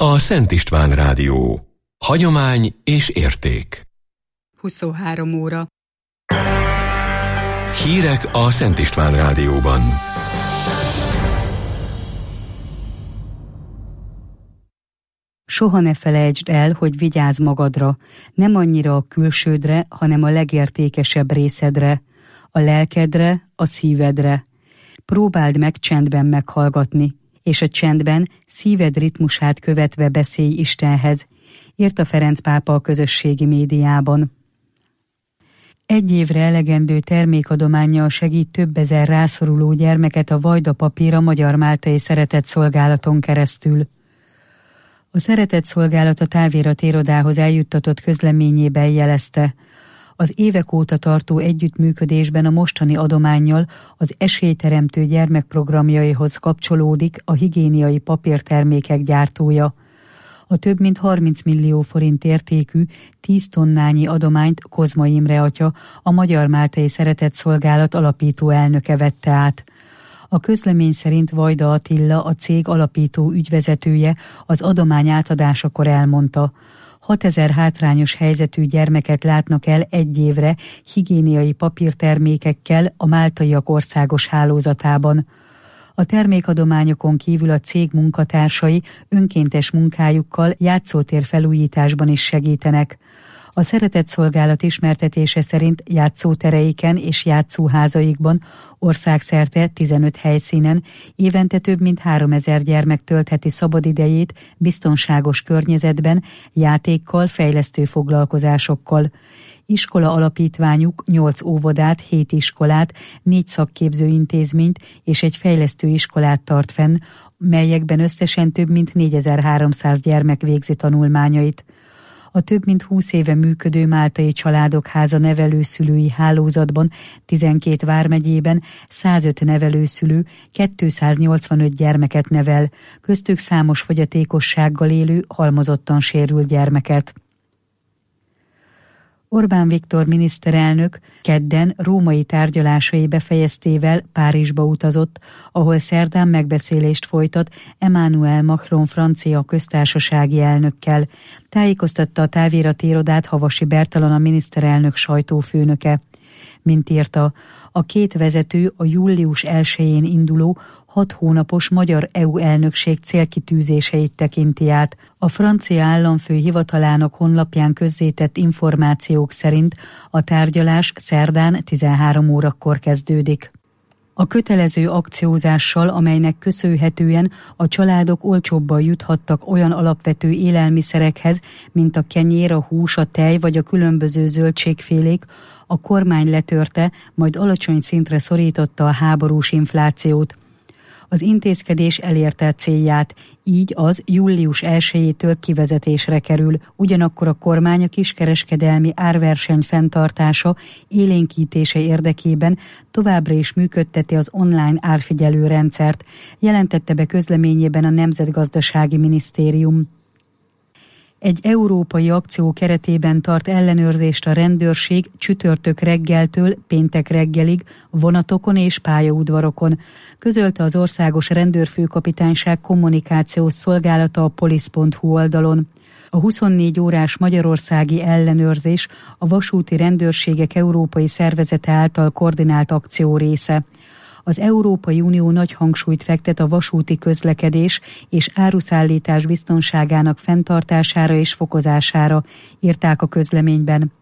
a Szent István Rádió. Hagyomány és érték. 23 óra. Hírek a Szent István Rádióban. Soha ne felejtsd el, hogy vigyázz magadra, nem annyira a külsődre, hanem a legértékesebb részedre, a lelkedre, a szívedre. Próbáld meg csendben meghallgatni, és a csendben szíved ritmusát követve beszélj Istenhez, írta Ferenc pápa a közösségi médiában. 1 évre elegendő termékadománnyal segít több ezer rászoruló gyermeket a Vajda Papír a Magyar-Máltai Szeretetszolgálaton keresztül. A Szeretetszolgálat a Távirat irodához eljuttatott közleményében jelezte, az évek óta tartó együttműködésben a mostani adománnyal az esélyteremtő gyermekprogramjaihoz kapcsolódik a higiéniai papírtermékek gyártója. A több mint 30 millió forint értékű 10 tonnányi adományt Kozma Imre atya, a Magyar-Máltai Szeretetszolgálat alapító elnöke vette át. A közlemény szerint Vajda Attila, a cég alapító ügyvezetője, az adomány átadásakor elmondta, 6000 hátrányos helyzetű gyermeket látnak el 1 évre higiéniai papírtermékekkel a máltaiak országos hálózatában. A termékadományokon kívül a cég munkatársai önkéntes munkájukkal játszótér felújításban is segítenek. A Szeretetszolgálat ismertetése szerint játszótereiken és játszóházaikban országszerte 15 helyszínen évente több mint 3000 gyermek töltheti szabadidejét biztonságos környezetben, játékkal, fejlesztő foglalkozásokkal. Iskola alapítványuk 8 óvodát, 7 iskolát, 4 szakképzőintézményt és egy fejlesztő iskolát tart fenn, melyekben összesen több mint 4300 gyermek végzi tanulmányait. A több mint 20 éve működő Máltai Családok Háza nevelőszülői hálózatban 12 vármegyében 105 nevelőszülő 285 gyermeket nevel, köztük számos fogyatékossággal élő, halmozottan sérült gyermeket. Orbán Viktor miniszterelnök kedden római tárgyalásai befejeztével Párizsba utazott, ahol szerdán megbeszélést folytat Emmanuel Macron francia köztársasági elnökkel, tájékoztatta a Távirat irodát Havasi Bertalan, a miniszterelnök sajtófőnöke. Mint írta, a két vezető a július 1-én induló 6 hónapos magyar EU elnökség célkitűzéseit tekinti át. A francia államfő hivatalának honlapján közzétett információk szerint a tárgyalás szerdán 13 órakor kezdődik. A kötelező akciózással, amelynek köszönhetően a családok olcsóbban juthattak olyan alapvető élelmiszerekhez, mint a kenyér, a hús, a tej vagy a különböző zöldségfélék, a kormány letörte, majd alacsony szintre szorította a háborús inflációt. Az intézkedés elérte a célját, így az július 1-től kivezetésre kerül, ugyanakkor a kormány a kiskereskedelmi árverseny fenntartása, élénkítése érdekében továbbra is működteti az online árfigyelő rendszert, jelentette be közleményében a Nemzetgazdasági Minisztérium. Egy európai akció keretében tart ellenőrzést a rendőrség csütörtök reggeltől péntek reggelig vonatokon és pályaudvarokon, közölte az Országos Rendőrfőkapitányság kommunikációs szolgálata a polisz.hu oldalon. A 24 órás magyarországi ellenőrzés a vasúti rendőrségek európai szervezete által koordinált akció része. Az Európai Unió nagy hangsúlyt fektet a vasúti közlekedés és áruszállítás biztonságának fenntartására és fokozására, írták a közleményben.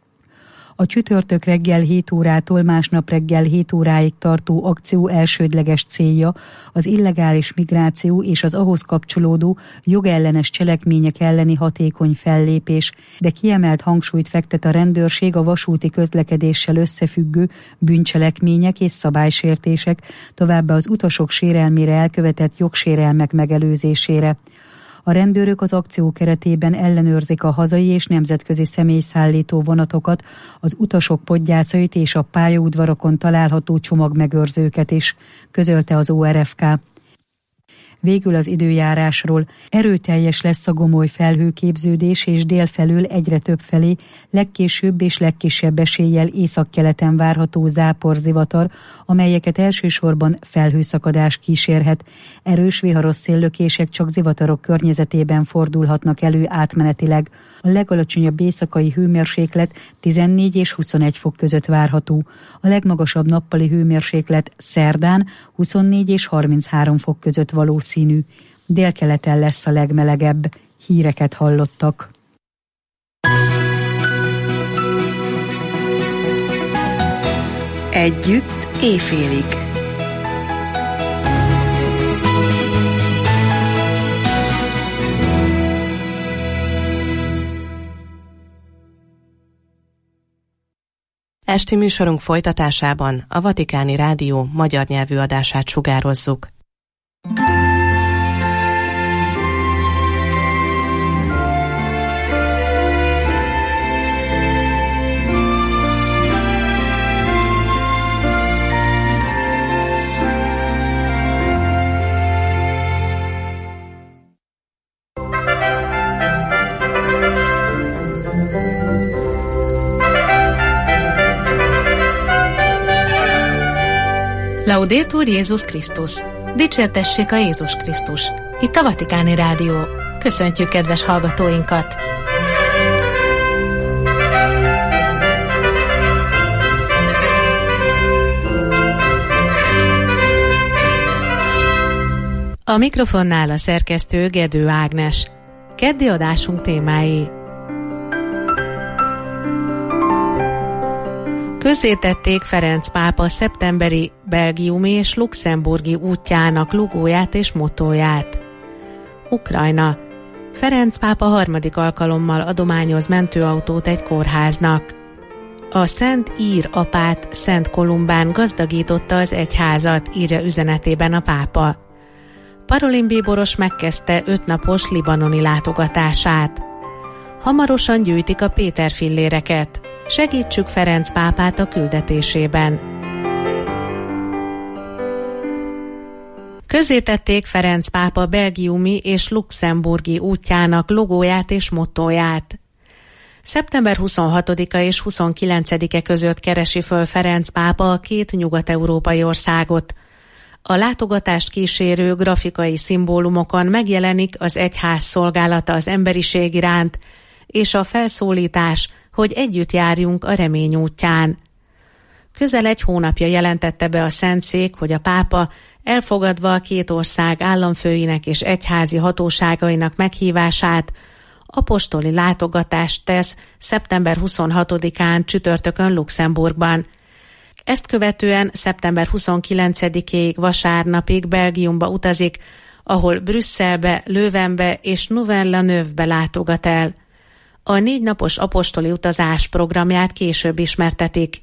A csütörtök reggel 7 órától másnap reggel 7 óráig tartó akció elsődleges célja az illegális migráció és az ahhoz kapcsolódó jogellenes cselekmények elleni hatékony fellépés, de kiemelt hangsúlyt fektet a rendőrség a vasúti közlekedéssel összefüggő bűncselekmények és szabálysértések, továbbá az utasok sérelmére elkövetett jogsérelmek megelőzésére. A rendőrök az akció keretében ellenőrzik a hazai és nemzetközi személyszállító vonatokat, az utasok podgyászait és a pályaudvarokon található csomagmegőrzőket is, közölte az ORFK. Végül az időjárásról. Erőteljes lesz a gomoly felhőképződés, és délfelől egyre több felé legkésőbb és legkisebb eséllyel északkeleten várható záporzivatar, amelyeket elsősorban felhőszakadás kísérhet. Erős viharos széllökések csak zivatarok környezetében fordulhatnak elő átmenetileg. A legalacsonyabb éjszakai hőmérséklet 14 és 21 fok között várható. A legmagasabb nappali hőmérséklet szerdán 24 és 33 fok között valószínű. Délkeleten lesz a legmelegebb. Híreket hallottak. Együtt éjfélig. Esti műsorunk folytatásában a Vatikáni Rádió magyar nyelvű adását sugározzuk. Laudetur Jézus Krisztus! Dicsértessék a Jézus Krisztus! Itt a Vatikáni Rádió. Köszöntjük kedves hallgatóinkat! A mikrofonnál a szerkesztő Gedő Ágnes. Keddi adásunk témái: közzétették Ferenc pápa szeptemberi belgiumi és luxemburgi útjának logóját és mottóját. Ukrajna. Ferenc pápa harmadik alkalommal adományoz mentőautót egy kórháznak. A Szent Ír apát Szent Kolumbán gazdagította az egyházat, írja üzenetében a pápa. Parolin bíboros megkezdte 5 napos libanoni látogatását. Hamarosan gyűjtik a Péter filléreket. Segítsük Ferenc pápát a küldetésében. Közzétették Ferenc pápa belgiumi és luxemburgi útjának logóját és mottóját. Szeptember 26-a és 29-e között keresi föl Ferenc pápa a 2 nyugat-európai országot. A látogatást kísérő grafikai szimbólumokon megjelenik az egyház szolgálata az emberiség iránt, és a felszólítás, hogy együtt járjunk a remény útján. Közel 1 hónapja jelentette be a Szentszék, hogy a pápa, elfogadva a 2 ország államfőinek és egyházi hatóságainak meghívását, apostoli látogatást tesz szeptember 26-án csütörtökön Luxemburgban. Ezt követően szeptember 29-ig vasárnapig Belgiumba utazik, ahol Brüsszelbe, Leuvenbe és Nogent-la-Neuve-be látogat el. A 4 napos apostoli utazás programját később ismertetik.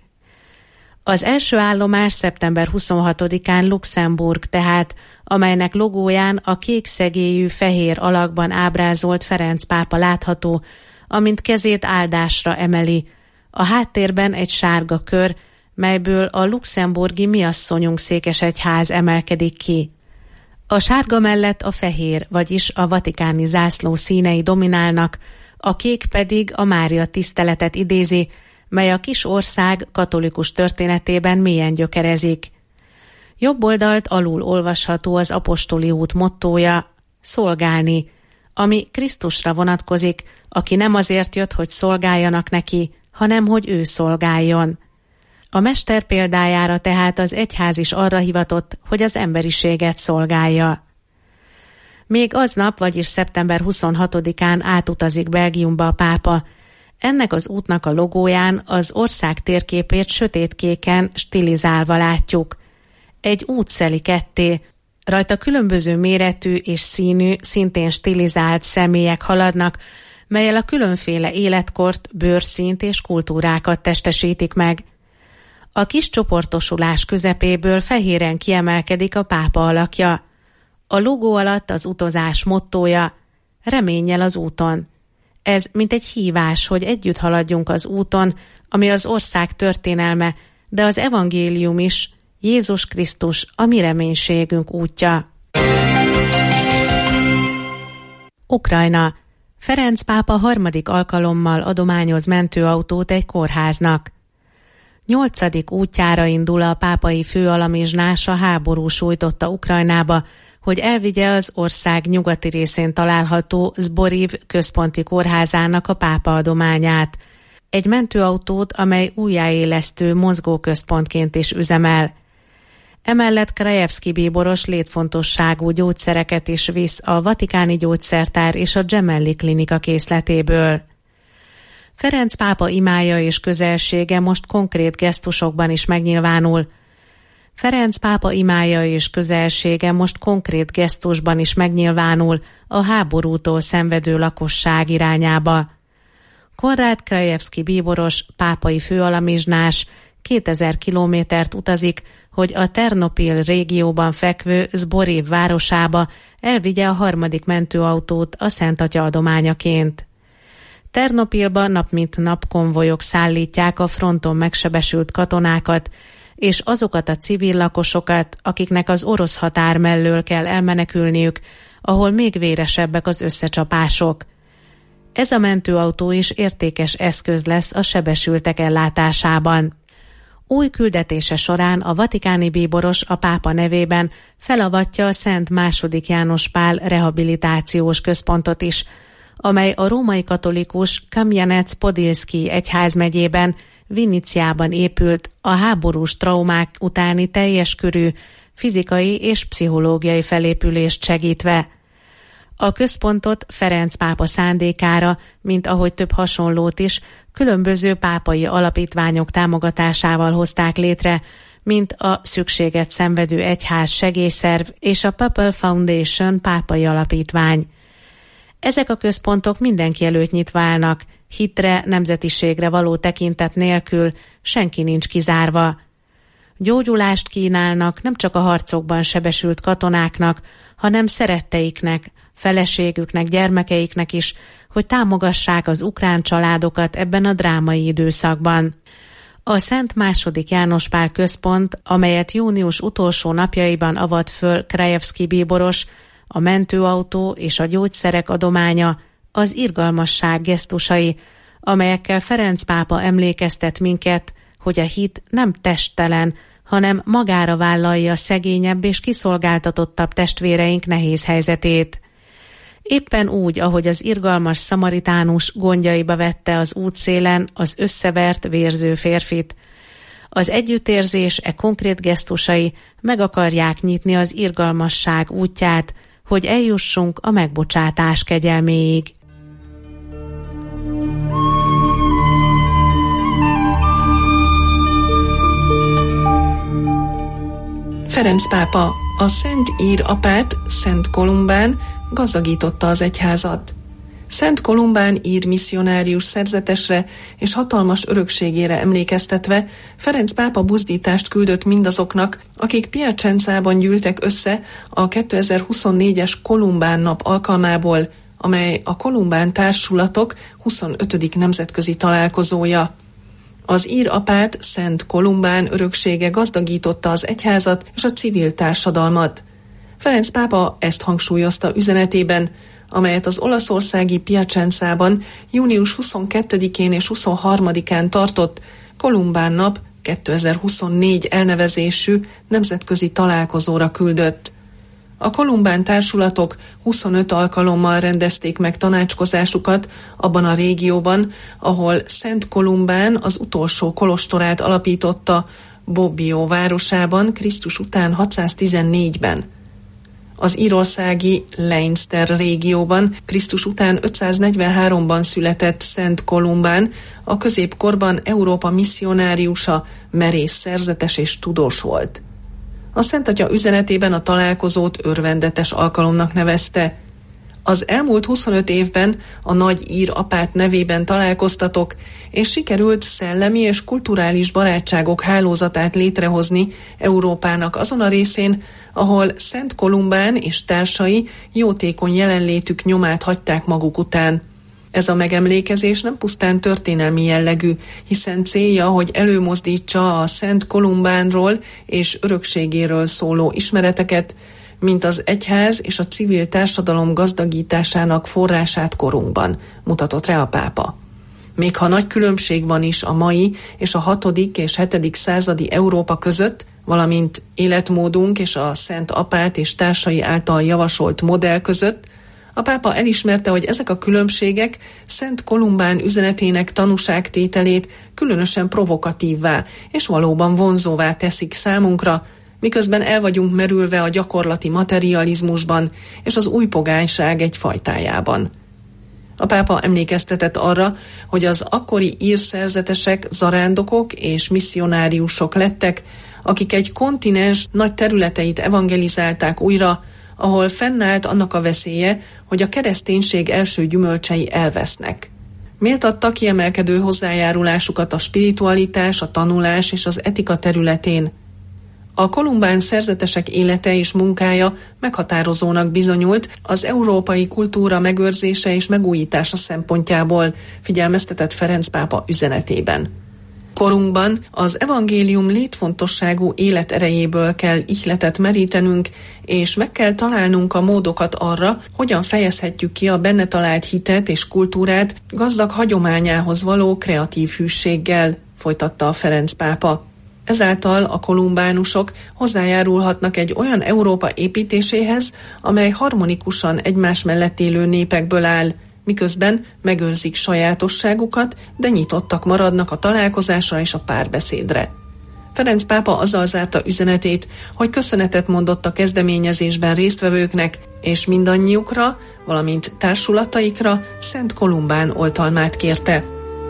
Az első állomás szeptember 26-án Luxemburg tehát, amelynek logóján a kék szegélyű fehér alakban ábrázolt Ferenc pápa látható, amint kezét áldásra emeli. A háttérben egy sárga kör, melyből a luxemburgi Mi asszonyunk székesegyház emelkedik ki. A sárga mellett a fehér, vagyis a vatikáni zászló színei dominálnak, a kék pedig a Mária tiszteletet idézi, mely a kis ország katolikus történetében mélyen gyökerezik. Jobb oldalt alul olvasható az apostoli út mottója, szolgálni, ami Krisztusra vonatkozik, aki nem azért jött, hogy szolgáljanak neki, hanem hogy ő szolgáljon. A mester példájára tehát az egyház is arra hivatott, hogy az emberiséget szolgálja. Még aznap, vagyis szeptember 26-án átutazik Belgiumba a pápa. Ennek az útnak a logóján az ország térképét sötétkéken stilizálva látjuk. Egy út szeli ketté, rajta különböző méretű és színű, szintén stilizált személyek haladnak, melyel a különféle életkort, bőrszínt és kultúrákat testesítik meg. A kis csoportosulás közepéből fehéren kiemelkedik a pápa alakja. A logó alatt az utazás mottója, reménnyel az úton. Ez mint egy hívás, hogy együtt haladjunk az úton, ami az ország történelme, de az evangélium is, Jézus Krisztus, a mi reménységünk útja. Ukrajna. Ferenc pápa harmadik alkalommal adományoz mentőautót egy kórháznak. 8. útjára indul a pápai főalamizsnás a háború sújtotta Ukrajnába, hogy elvigye az ország nyugati részén található Zboriv központi kórházának a pápa adományát. Egy mentőautót, amely újjáélesztő mozgóközpontként is üzemel. Emellett Krajewski bíboros létfontosságú gyógyszereket is visz a Vatikáni Gyógyszertár és a Gemelli Klinika készletéből. Ferenc pápa imája és közelsége most konkrét gesztusokban is megnyilvánul. Ferenc pápa imája és közelsége most konkrét gesztusban is megnyilvánul a háborútól szenvedő lakosság irányába. Konrád Krajewski bíboros, pápai főalamizsnás 2000 kilométert utazik, hogy a Ternopil régióban fekvő Zboriv városába elvigye a harmadik mentőautót a Szent Atya adományaként. Ternopilba nap mint nap konvojok szállítják a fronton megsebesült katonákat, és azokat a civil lakosokat, akiknek az orosz határ mellől kell elmenekülniük, ahol még véresebbek az összecsapások. Ez a mentőautó is értékes eszköz lesz a sebesültek ellátásában. Új küldetése során a vatikáni bíboros a pápa nevében felavatja a Szent II. János Pál rehabilitációs központot is, amely a római katolikus Kamjanec-Podilszki egyházmegyében, Viniciában épült a háborús traumák utáni teljes körű fizikai és pszichológiai felépülést segítve. A központot Ferenc pápa szándékára, mint ahogy több hasonlót is, különböző pápai alapítványok támogatásával hozták létre, mint a Szükséget szenvedő egyház segélyszerv és a Papal Foundation pápai alapítvány. Ezek a központok mindenki előtt nyitva állnak, hitre, nemzetiségre való tekintet nélkül, senki nincs kizárva. Gyógyulást kínálnak nem csak a harcokban sebesült katonáknak, hanem szeretteiknek, feleségüknek, gyermekeiknek is, hogy támogassák az ukrán családokat ebben a drámai időszakban. A Szent II. János Pál központ, amelyet június utolsó napjaiban avat föl Krajewski bíboros, a mentőautó és a gyógyszerek adománya, az irgalmasság gesztusai, amelyekkel Ferenc pápa emlékeztet minket, hogy a hit nem testtelen, hanem magára vállalja szegényebb és kiszolgáltatottabb testvéreink nehéz helyzetét. Éppen úgy, ahogy az irgalmas szamaritánus gondjaiba vette az útszélen az összevert, vérző férfit. Az együttérzés konkrét gesztusai meg akarják nyitni az irgalmasság útját, hogy eljussunk a megbocsátás kegyelméig. Ferenc pápa, a Szent Ír apát, Szent Kolumbán gazdagította az egyházat. Szent Kolumbán ír misszionárius szerzetesre és hatalmas örökségére emlékeztetve Ferenc pápa buzdítást küldött mindazoknak, akik Piacenzában gyűltek össze a 2024-es Kolumbán nap alkalmából, amely a Kolumbán társulatok 25. nemzetközi találkozója. Az ír apát, Szent Kolumbán öröksége gazdagította az egyházat és a civil társadalmat. Ferenc pápa ezt hangsúlyozta üzenetében, amelyet az olaszországi Piacenzában június 22-én és 23-án tartott Kolumbán nap 2024 elnevezésű nemzetközi találkozóra küldött. A Kolumbán társulatok 25 alkalommal rendezték meg tanácskozásukat abban a régióban, ahol Szent Kolumbán az utolsó kolostorát alapította Bobbio városában Krisztus után 614-ben. Az írországi Leinster régióban Krisztus után 543-ban született Szent Kolumbán, a középkorban Európa misszionáriusa, merész szerzetes és tudós volt. A Szent Atya üzenetében a találkozót örvendetes alkalomnak nevezte. Az elmúlt 25 évben a nagy ír apát nevében találkoztatok, és sikerült szellemi és kulturális barátságok hálózatát létrehozni Európának azon a részén, ahol Szent Kolumbán és társai jótékony jelenlétük nyomát hagyták maguk után. Ez a megemlékezés nem pusztán történelmi jellegű, hiszen célja, hogy előmozdítsa a Szent Kolumbánról és örökségéről szóló ismereteket, mint az egyház és a civil társadalom gazdagításának forrását korunkban, mutatott rá a pápa. Még ha nagy különbség van is a mai és a 6. és 7. századi Európa között, valamint életmódunk és a Szent Apát és társai által javasolt modell között, a pápa elismerte, hogy ezek a különbségek Szent Kolumbán üzenetének tanúságtételét különösen provokatívvá és valóban vonzóvá teszik számunkra, miközben el vagyunk merülve a gyakorlati materializmusban és az új pogányság egy fajtájában. A pápa emlékeztetett arra, hogy az akkori ír szerzetesek zarándokok és misszionáriusok lettek, akik egy kontinens nagy területeit evangelizálták újra, ahol fennállt annak a veszélye, hogy a kereszténység első gyümölcsei elvesznek. Méltatta kiemelkedő hozzájárulásukat a spiritualitás, a tanulás és az etika területén. A kolumbán szerzetesek élete és munkája meghatározónak bizonyult az európai kultúra megőrzése és megújítása szempontjából, figyelmeztetett Ferenc pápa üzenetében. Korunkban az evangélium létfontosságú életerejéből kell ihletet merítenünk, és meg kell találnunk a módokat arra, hogyan fejezhetjük ki a benne talált hitet és kultúrát gazdag hagyományához való kreatív hűséggel, folytatta a Ferenc pápa. Ezáltal a kolumbánusok hozzájárulhatnak egy olyan Európa építéséhez, amely harmonikusan egymás mellett élő népekből áll, miközben megőrzik sajátosságukat, de nyitottak maradnak a találkozásra és a párbeszédre. Ferenc pápa azzal zárta üzenetét, hogy köszönetet mondott a kezdeményezésben résztvevőknek, és mindannyiukra, valamint társulataikra Szent Kolumbán oltalmát kérte.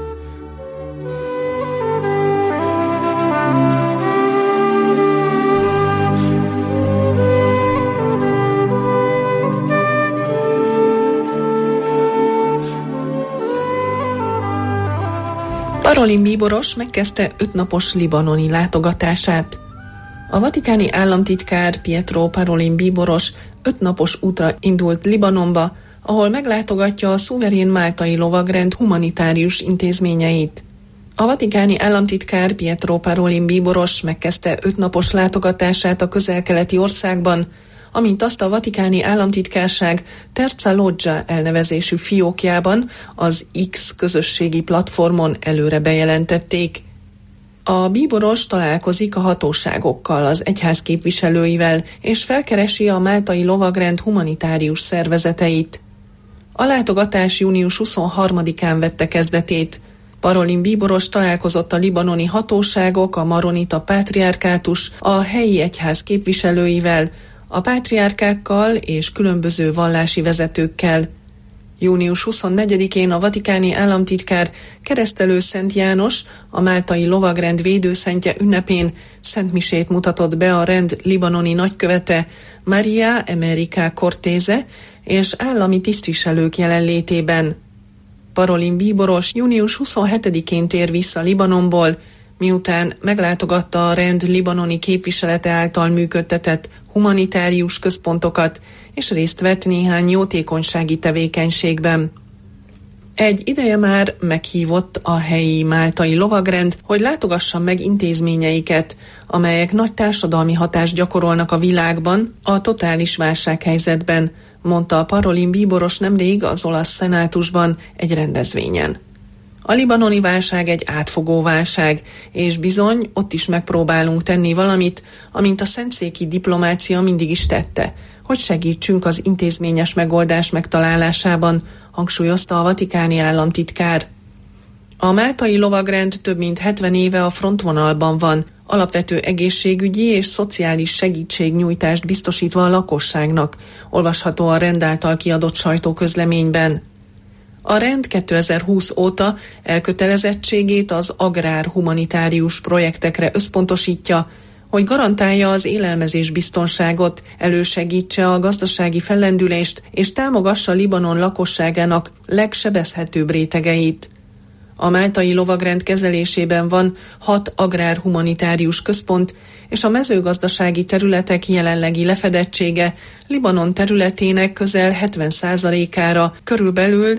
Parolin bíboros megkezdte 5 napos libanoni látogatását. A vatikáni államtitkár Pietro Parolin bíboros 5 napos útra indult Libanonba, ahol meglátogatja a szuverén máltai lovagrend humanitárius intézményeit. A vatikáni államtitkár Pietro Parolin bíboros megkezdte 5 napos látogatását a közel-keleti országban, amint azt a vatikáni államtitkárság Terza Loggia elnevezésű fiókjában, az X közösségi platformon előre bejelentették. A bíboros találkozik a hatóságokkal, az egyház képviselőivel, és felkeresi a máltai lovagrend humanitárius szervezeteit. A látogatás június 23-án vette kezdetét. Parolin bíboros találkozott a libanoni hatóságok, a maronita pátriárkátus, a helyi egyház képviselőivel, a pátriárkákkal és különböző vallási vezetőkkel. Június 24-én a vatikáni államtitkár Keresztelő Szent János, a máltai lovagrend védőszentje ünnepén szentmisét mutatott be a rend libanoni nagykövete Maria America Cortese és állami tisztviselők jelenlétében. Parolin bíboros június 27-én tér vissza Libanonból, miután meglátogatta a rend libanoni képviselete által működtetett humanitárius központokat, és részt vett néhány jótékonysági tevékenységben. Egy ideje már meghívott a helyi máltai lovagrend, hogy látogassa meg intézményeiket, amelyek nagy társadalmi hatást gyakorolnak a világban a totális válsághelyzetben, mondta a Parolin bíboros nemrég az olasz szenátusban egy rendezvényen. A libanoni válság egy átfogó válság, és bizony ott is megpróbálunk tenni valamit, amint a szentszéki diplomácia mindig is tette, hogy segítsünk az intézményes megoldás megtalálásában, hangsúlyozta a vatikáni államtitkár. A máltai lovagrend több mint 70 éve a frontvonalban van, alapvető egészségügyi és szociális segítségnyújtást biztosítva a lakosságnak, olvasható a rend által kiadott sajtóközleményben. A rend 2020 óta elkötelezettségét az agrár-humanitárius projektekre összpontosítja, hogy garantálja az élelmezés biztonságot, elősegítse a gazdasági fellendülést és támogassa Libanon lakosságának legsebezhetőbb rétegeit. A máltai lovagrend kezelésében van 6 agrár-humanitárius központ, és a mezőgazdasági területek jelenlegi lefedettsége Libanon területének közel 70%-ára körülbelül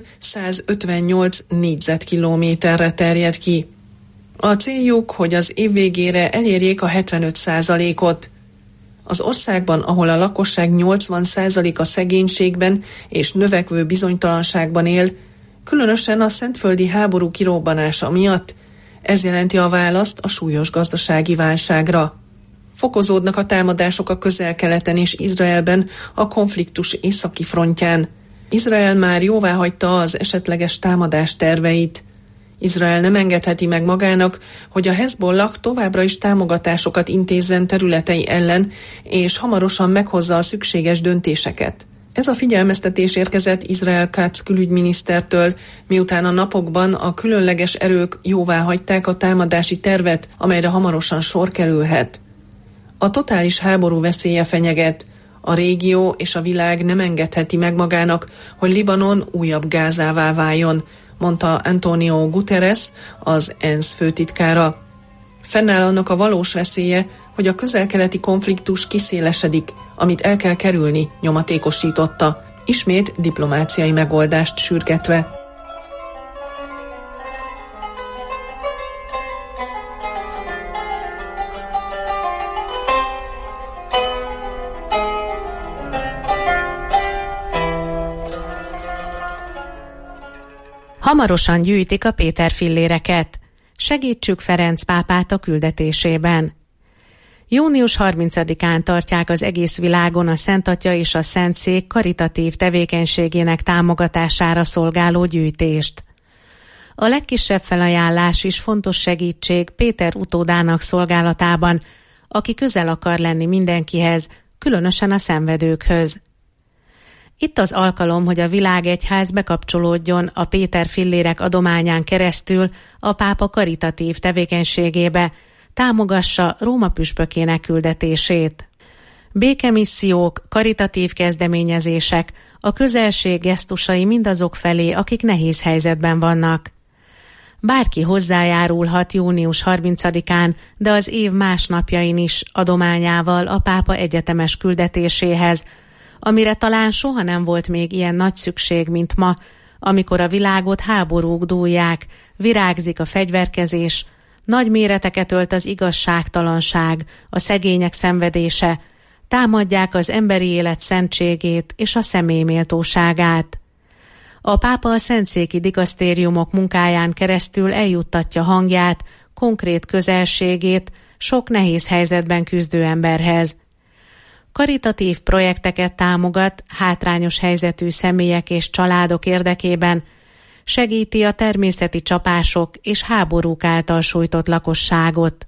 158 négyzetkilométerre terjed ki. A céljuk, hogy az év végére elérjék a 75%-ot. Az országban, ahol a lakosság 80%-a szegénységben és növekvő bizonytalanságban él, különösen a szentföldi háború kirobbanása miatt, ez jelenti a választ a súlyos gazdasági válságra. Fokozódnak a támadások a Közel-Keleten és Izraelben a konfliktus északi frontján. Izrael már jóváhagyta az esetleges támadás terveit. Izrael nem engedheti meg magának, hogy a Hezbollah továbbra is támogatásokat intézzen területei ellen, és hamarosan meghozza a szükséges döntéseket. Ez a figyelmeztetés érkezett Izrael Katz külügyminisztertől, miután a napokban a különleges erők jóváhagyták a támadási tervet, amelyre hamarosan sor kerülhet. A totális háború veszélye fenyeget. A régió és a világ nem engedheti meg magának, hogy Libanon újabb Gázává váljon, mondta Antonio Guterres, az ENSZ főtitkára. Fennáll annak a valós veszélye, hogy a közel-keleti konfliktus kiszélesedik, amit el kell kerülni, nyomatékosította, ismét diplomáciai megoldást sürgetve. Hamarosan gyűjtik a Péter-filléreket. Segítsük Ferenc pápát a küldetésében. Június 30-án tartják az egész világon a Szent Atya és a Szentszék karitatív tevékenységének támogatására szolgáló gyűjtést. A legkisebb felajánlás is fontos segítség Péter utódának szolgálatában, aki közel akar lenni mindenkihez, különösen a szenvedőkhöz. Itt az alkalom, hogy a világegyház bekapcsolódjon a Péter-fillérek adományán keresztül a pápa karitatív tevékenységébe, támogassa Róma püspökének küldetését. Békemissziók, karitatív kezdeményezések, a közelség gesztusai mindazok felé, akik nehéz helyzetben vannak. Bárki hozzájárulhat június 30-án, de az év más napjain is adományával a pápa egyetemes küldetéséhez, amire talán soha nem volt még ilyen nagy szükség, mint ma, amikor a világot háborúk dúlják, virágzik a fegyverkezés, nagy méreteket ölt az igazságtalanság, a szegények szenvedése, támadják az emberi élet szentségét és a személy méltóságát. A pápa a szentszéki digasztériumok munkáján keresztül eljuttatja hangját, konkrét közelségét sok nehéz helyzetben küzdő emberhez. Karitatív projekteket támogat hátrányos helyzetű személyek és családok érdekében, segíti a természeti csapások és háborúk által sújtott lakosságot.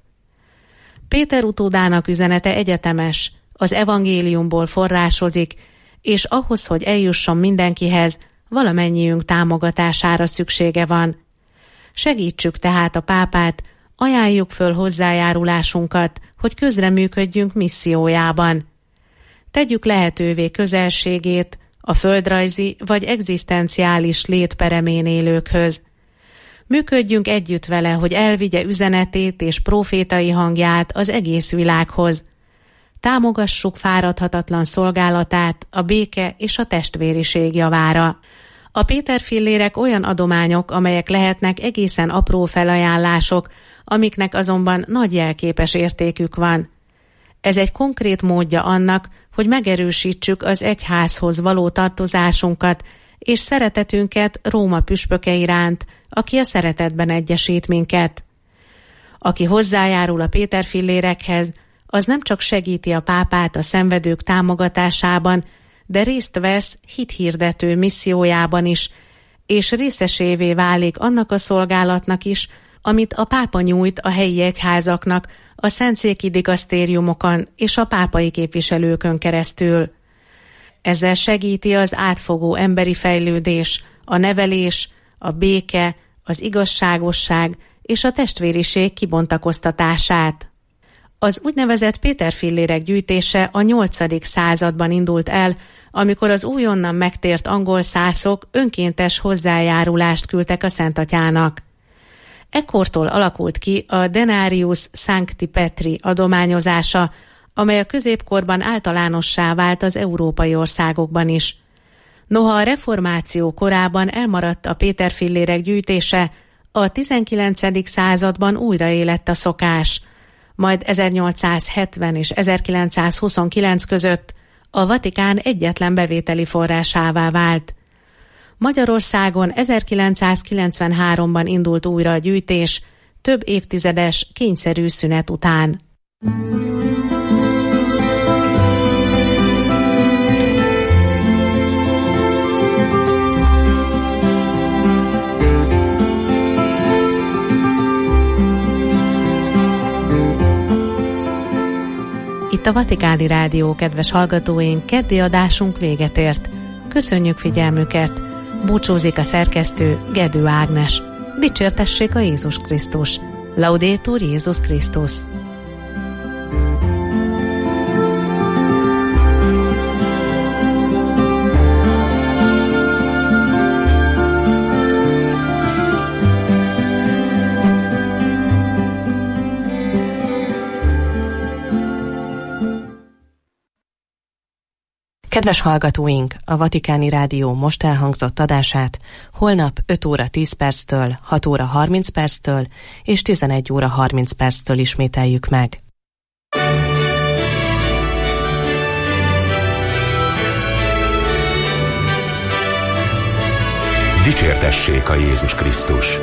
Péter utódának üzenete egyetemes, az evangéliumból forrásozik, és ahhoz, hogy eljusson mindenkihez, valamennyiünk támogatására szüksége van. Segítsük tehát a pápát, ajánljuk föl hozzájárulásunkat, hogy közreműködjünk missziójában. Tegyük lehetővé közelségét a földrajzi vagy egzisztenciális létperemén élőkhöz. Működjünk együtt vele, hogy elvigye üzenetét és prófétai hangját az egész világhoz. Támogassuk fáradhatatlan szolgálatát a béke és a testvériség javára. A Péter-fillérek olyan adományok, amelyek lehetnek egészen apró felajánlások, amiknek azonban nagy jelképes értékük van. Ez egy konkrét módja annak, hogy megerősítsük az egyházhoz való tartozásunkat és szeretetünket Róma püspöke iránt, aki a szeretetben egyesít minket. Aki hozzájárul a Péter-fillérekhez, az nem csak segíti a pápát a szenvedők támogatásában, de részt vesz hithirdető missziójában is, és részesévé válik annak a szolgálatnak is, amit a pápa nyújt a helyi egyházaknak, a szentszéki digasztériumokon és a pápai képviselőkön keresztül. Ezzel segíti az átfogó emberi fejlődés, a nevelés, a béke, az igazságosság és a testvériség kibontakoztatását. Az úgynevezett Péter-fillérek gyűjtése a 8. században indult el, amikor az újonnan megtért angol szászok önkéntes hozzájárulást küldtek a Szent Atyának. Ekkortól alakult ki a Denarius Sancti Petri adományozása, amely a középkorban általánossá vált az európai országokban is. Noha a reformáció korában elmaradt a Péter-fillérek gyűjtése, a 19. században újraélett a szokás. Majd 1870 és 1929 között a Vatikán egyetlen bevételi forrásává vált. Magyarországon 1993-ban indult újra a gyűjtés, több évtizedes kényszerű szünet után. Itt a Vatikáni Rádió, kedves hallgatóink, keddi adásunk véget ért. Köszönjük figyelmüket! Búcsúzik a szerkesztő, Gedő Ágnes. Dicsértessék a Jézus Krisztus! Laudetur Jézus Krisztus! Kedves hallgatóink, a Vatikáni Rádió most elhangzott adását holnap 5 óra 10 perctől, 6 óra 30 perctől és 11 óra 30 perctől ismételjük meg. Dicsértessék a Jézus Krisztus!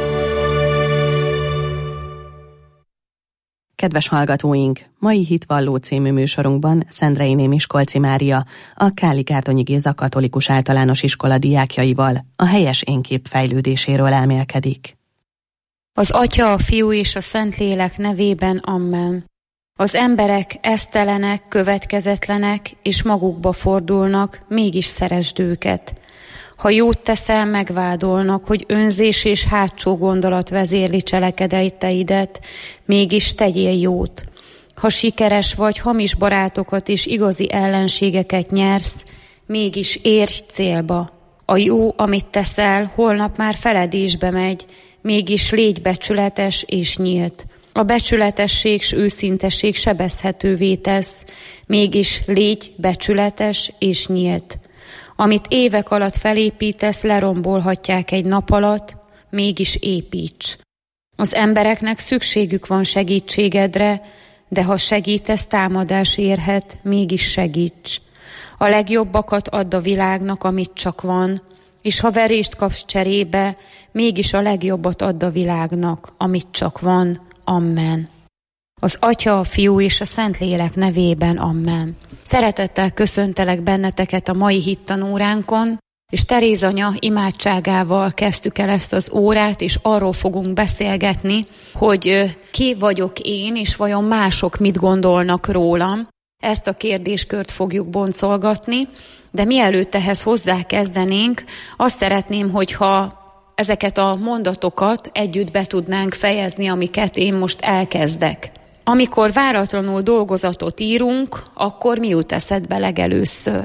Kedves hallgatóink, mai Hitvalló című műsorunkban Szendrei Miskolci Mária, a Káli-Gárdonyi Géza Katolikus Általános Iskola diákjaival a helyes énkép fejlődéséről elmélkedik. Az Atya, a Fiú és a Szentlélek nevében, amen. Az emberek esztelenek, következetlenek és magukba fordulnak, mégis szeresd őket. Ha jót teszel, megvádolnak, hogy önzés és hátsó gondolat vezérli cselekedeteidet, mégis tegyél jót. Ha sikeres vagy, hamis barátokat és igazi ellenségeket nyersz, mégis érj célba. A jó, amit teszel, holnap már feledésbe megy, mégis légy becsületes és nyílt. A becsületesség s őszintesség sebezhetővé tesz, mégis légy becsületes és nyílt. Amit évek alatt felépítesz, lerombolhatják egy nap alatt, mégis építs. Az embereknek szükségük van segítségedre, de ha segítesz, támadás érhet, mégis segíts. A legjobbakat add a világnak, amit csak van, és ha verést kapsz cserébe, mégis a legjobbat add a világnak, amit csak van. Amen. Az Atya, a Fiú és a Szentlélek nevében, amen. Szeretettel köszöntelek benneteket a mai hittanóránkon, és Teréz anya imádságával kezdtük el ezt az órát, és arról fogunk beszélgetni, hogy ki vagyok én, és vajon mások mit gondolnak rólam. Ezt a kérdéskört fogjuk boncolgatni, de mielőtt ehhez hozzákezdenénk, azt szeretném, hogyha ezeket a mondatokat együtt be tudnánk fejezni, amiket én most elkezdek. Amikor váratlanul dolgozatot írunk, akkor mi jut eszedbe legelőször?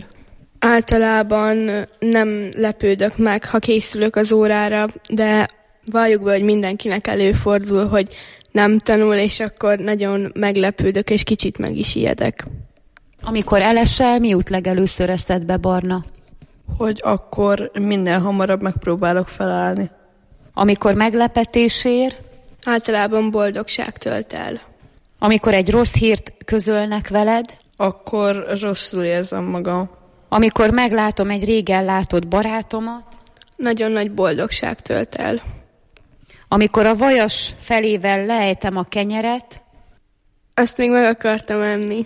Általában nem lepődök meg, ha készülök az órára, de valljuk be, hogy mindenkinek előfordul, hogy nem tanul, és akkor nagyon meglepődök, és kicsit meg is ijedek. Amikor elesel, mi jut legelőször eszedbe, Barna? Hogy akkor minden hamarabb megpróbálok felállni. Amikor meglepetés ér? Általában boldogság tölt el. Amikor egy rossz hírt közölnek veled? Akkor rosszul érzem magam. Amikor meglátom egy régen látott barátomat? Nagyon nagy boldogság tölt el. Amikor a vajas felével leejtem a kenyeret? Azt még meg akartam enni.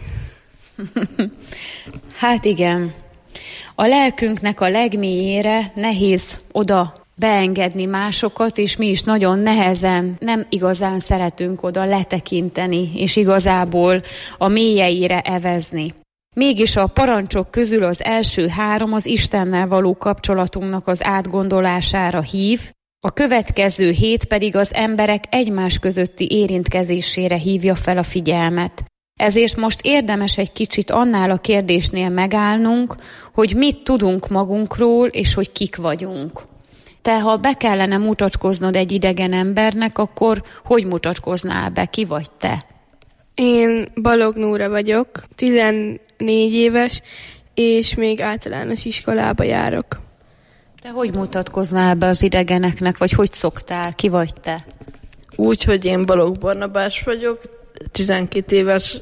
Hát igen. A lelkünknek a legmélyére nehéz oda beengedni másokat, és mi is nagyon nehezen, nem igazán szeretünk oda letekinteni, és igazából a mélyeire evezni. Mégis a parancsok közül az első 3 az Istennel való kapcsolatunknak az átgondolására hív, a következő 7 pedig az emberek egymás közötti érintkezésére hívja fel a figyelmet. Ezért most érdemes egy kicsit annál a kérdésnél megállnunk, hogy mit tudunk magunkról, és hogy kik vagyunk. Te, ha be kellene mutatkoznod egy idegen embernek, akkor hogy mutatkoznál be? Ki vagy te? Én Balogh Nóra vagyok, 14 éves, és még általános iskolába járok. Te hogy mutatkoznál be az idegeneknek, vagy hogy szoktál? Ki vagy te? Úgy, hogy én Balogh Barnabás vagyok, 12 éves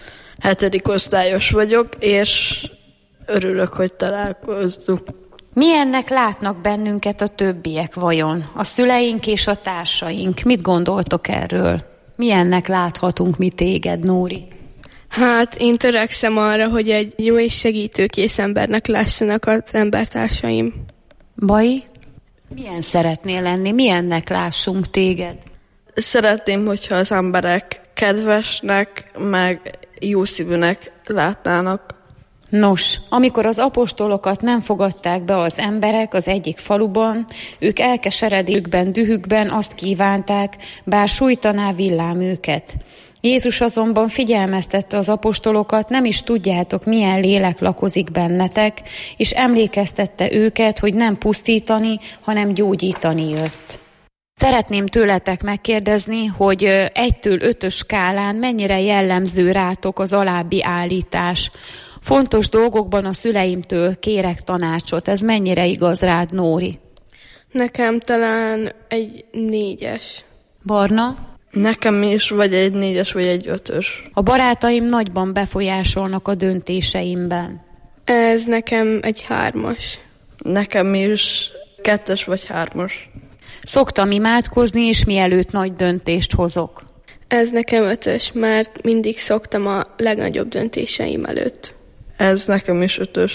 7. osztályos vagyok, és örülök, hogy találkoztunk. Milyennek látnak bennünket a többiek vajon? A szüleink és a társaink. Mit gondoltok erről? Milyennek láthatunk mi téged, Nóri? Hát én törekszem arra, hogy egy jó és segítőkész embernek lássanak az embertársaim. Bai? Milyen szeretnél lenni? Milyennek lássunk téged? Szeretném, hogyha az emberek kedvesnek, meg jószívűnek látnának. Nos, amikor az apostolokat nem fogadták be az emberek az egyik faluban, ők elkeseredésükben, dühükben azt kívánták, bár sújtaná villám őket. Jézus azonban figyelmeztette az apostolokat, nem is tudjátok, milyen lélek lakozik bennetek, és emlékeztette őket, hogy nem pusztítani, hanem gyógyítani jött. Szeretném tőletek megkérdezni, hogy 1-től 5-ös skálán mennyire jellemző rátok az alábbi állítás. Fontos dolgokban a szüleimtől kérek tanácsot. Ez mennyire igaz rád, Nóri? Nekem talán egy 4-es. Barna? Nekem is vagy egy 4-es, vagy egy 5-ös. A barátaim nagyban befolyásolnak a döntéseimben. Ez nekem egy 3-as. Nekem is 2-es vagy 3-as. Szoktam imádkozni, és mielőtt nagy döntést hozok. Ez nekem 5-ös, mert mindig szoktam a legnagyobb döntéseim előtt. Ez nekem is 5-ös.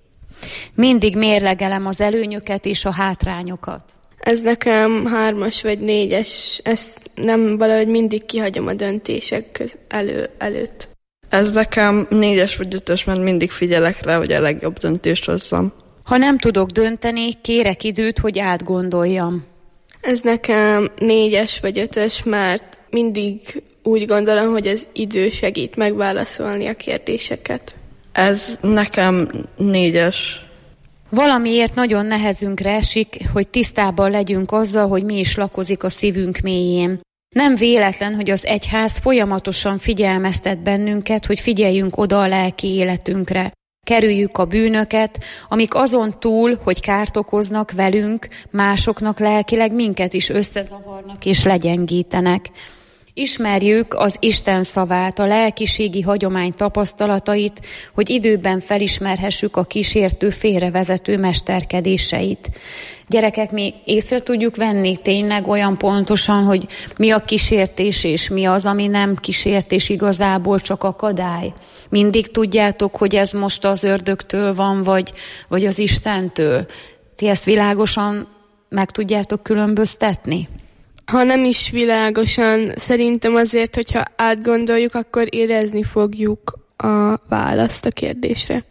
Mindig mérlegelem az előnyöket és a hátrányokat. Ez nekem 3-as vagy 4-es, ezt nem valahogy mindig kihagyom a döntések előtt. Ez nekem 4-es vagy 5-ös, mert mindig figyelek rá, hogy a legjobb döntést hozzam. Ha nem tudok dönteni, kérek időt, hogy átgondoljam. Ez nekem 4-es vagy 5-ös, mert mindig úgy gondolom, hogy az idő segít megválaszolni a kérdéseket. Ez nekem 4-es. Valamiért nagyon nehezünkre esik, hogy tisztában legyünk azzal, hogy mi is lakozik a szívünk mélyén. Nem véletlen, hogy az egyház folyamatosan figyelmeztet bennünket, hogy figyeljünk oda a lelki életünkre. Kerüljük a bűnöket, amik azon túl, hogy kárt okoznak velünk, másoknak lelkileg minket is összezavarnak és legyengítenek. Ismerjük az Isten szavát, a lelkiségi hagyomány tapasztalatait, hogy időben felismerhessük a kísértő, félrevezető mesterkedéseit. Gyerekek, mi észre tudjuk venni tényleg olyan pontosan, hogy mi a kísértés és mi az, ami nem kísértés, igazából csak akadály. Mindig tudjátok, hogy ez most az ördögtől van, vagy az Istentől. Ti ezt világosan meg tudjátok különböztetni? Ha nem is világosan, szerintem azért, hogyha átgondoljuk, akkor érezni fogjuk a választ a kérdésre.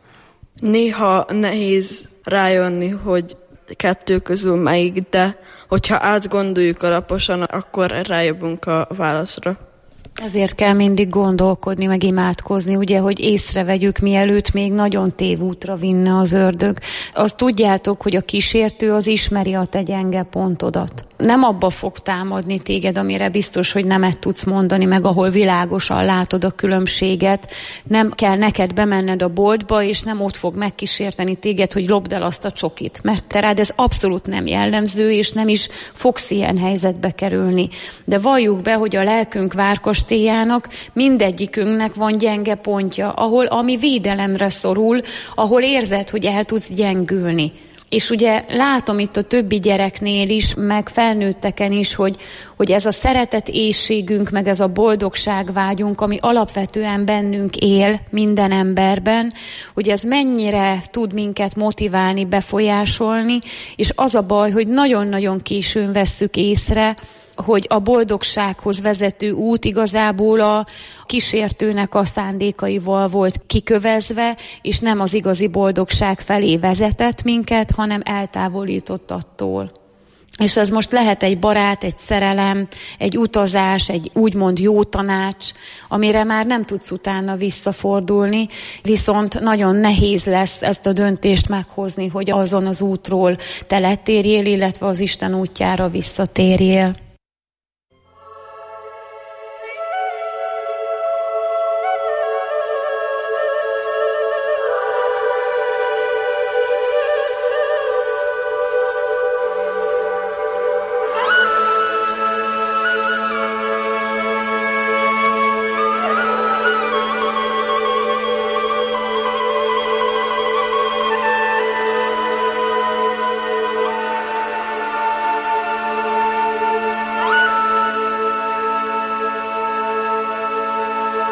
Néha nehéz rájönni, hogy 2 közül melyik, de hogyha átgondoljuk alaposan, akkor rájövünk a válaszra. Ezért kell mindig gondolkodni, meg imádkozni, ugye, hogy észrevegyük, mielőtt még nagyon tévútra vinne az ördög. Azt tudjátok, hogy a kísértő az ismeri a te gyenge pontodat. Nem abba fog támadni téged, amire biztos, hogy nemet tudsz mondani, meg ahol világosan látod a különbséget. Nem kell neked bemenned a boltba, és nem ott fog megkísérteni téged, hogy lopd el azt a csokit. Mert te rád ez abszolút nem jellemző, és nem is fogsz ilyen helyzetbe kerülni. De valljuk be, hogy a lelkünk várkastélyának mindegyikünknek van gyenge pontja, ahol ami védelemre szorul, ahol érzed, hogy el tudsz gyengülni. És ugye látom itt a többi gyereknél is, meg felnőtteken is, hogy ez a szeretet éhségünk, meg ez a boldogságvágyunk, ami alapvetően bennünk él minden emberben, hogy ez mennyire tud minket motiválni, befolyásolni, és az a baj, hogy nagyon-nagyon későn vesszük észre, hogy a boldogsághoz vezető út igazából a kísértőnek a szándékaival volt kikövezve, és nem az igazi boldogság felé vezetett minket, hanem eltávolított attól. És ez most lehet egy barát, egy szerelem, egy utazás, egy úgymond jó tanács, amire már nem tudsz utána visszafordulni, viszont nagyon nehéz lesz ezt a döntést meghozni, hogy azon az útról te letérjél, illetve az Isten útjára visszatérjél.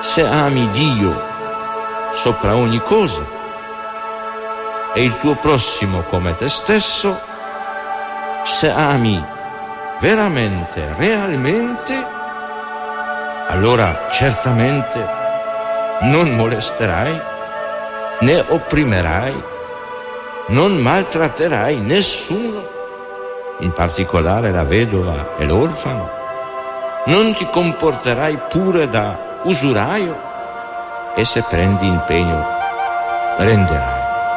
se ami Dio sopra ogni cosa e il tuo prossimo come te stesso, se ami veramente, realmente, allora certamente non molesterai, né opprimerai, non maltratterai nessuno, in particolare la vedova e l'orfano, non ti comporterai pure da usuraio e se prendi impegno renderai.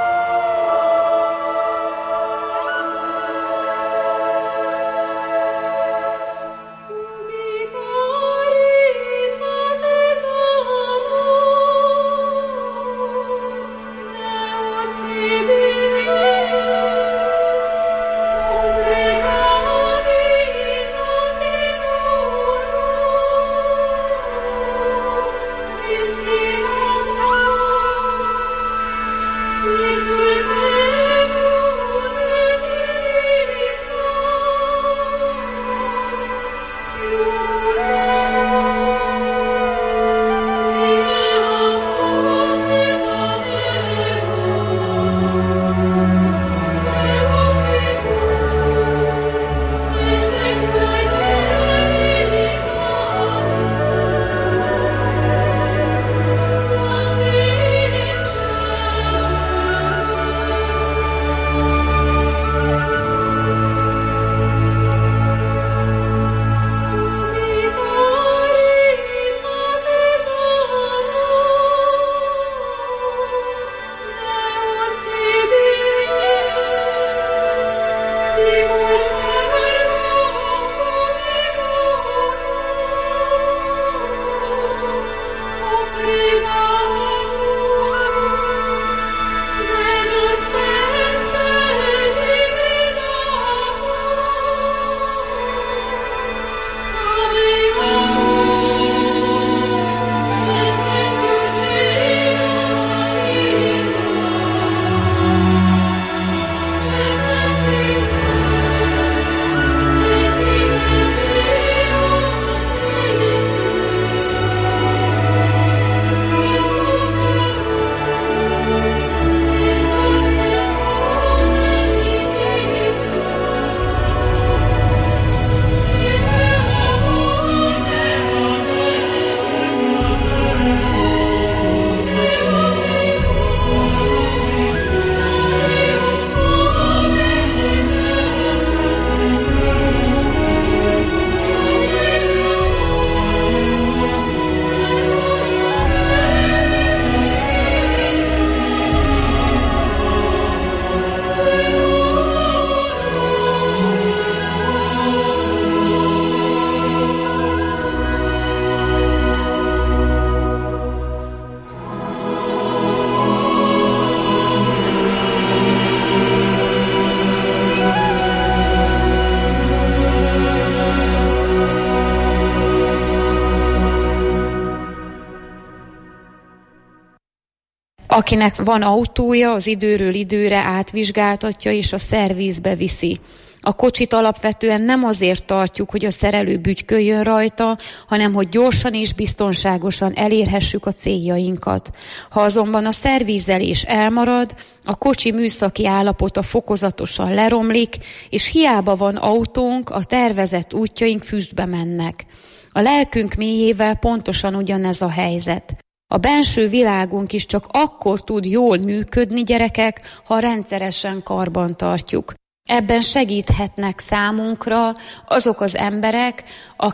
Akinek van autója, az időről időre átvizsgáltatja és a szervizbe viszi. A kocsit alapvetően nem azért tartjuk, hogy a szerelő bütyköljön rajta, hanem hogy gyorsan és biztonságosan elérhessük a céljainkat. Ha azonban a szervizelés elmarad, a kocsi műszaki állapota fokozatosan leromlik, és hiába van autónk, a tervezett útjaink füstbe mennek. A lelkünk mélyével pontosan ugyanez a helyzet. A benső világunk is csak akkor tud jól működni, gyerekek, ha rendszeresen karban tartjuk. Ebben segíthetnek számunkra azok az emberek,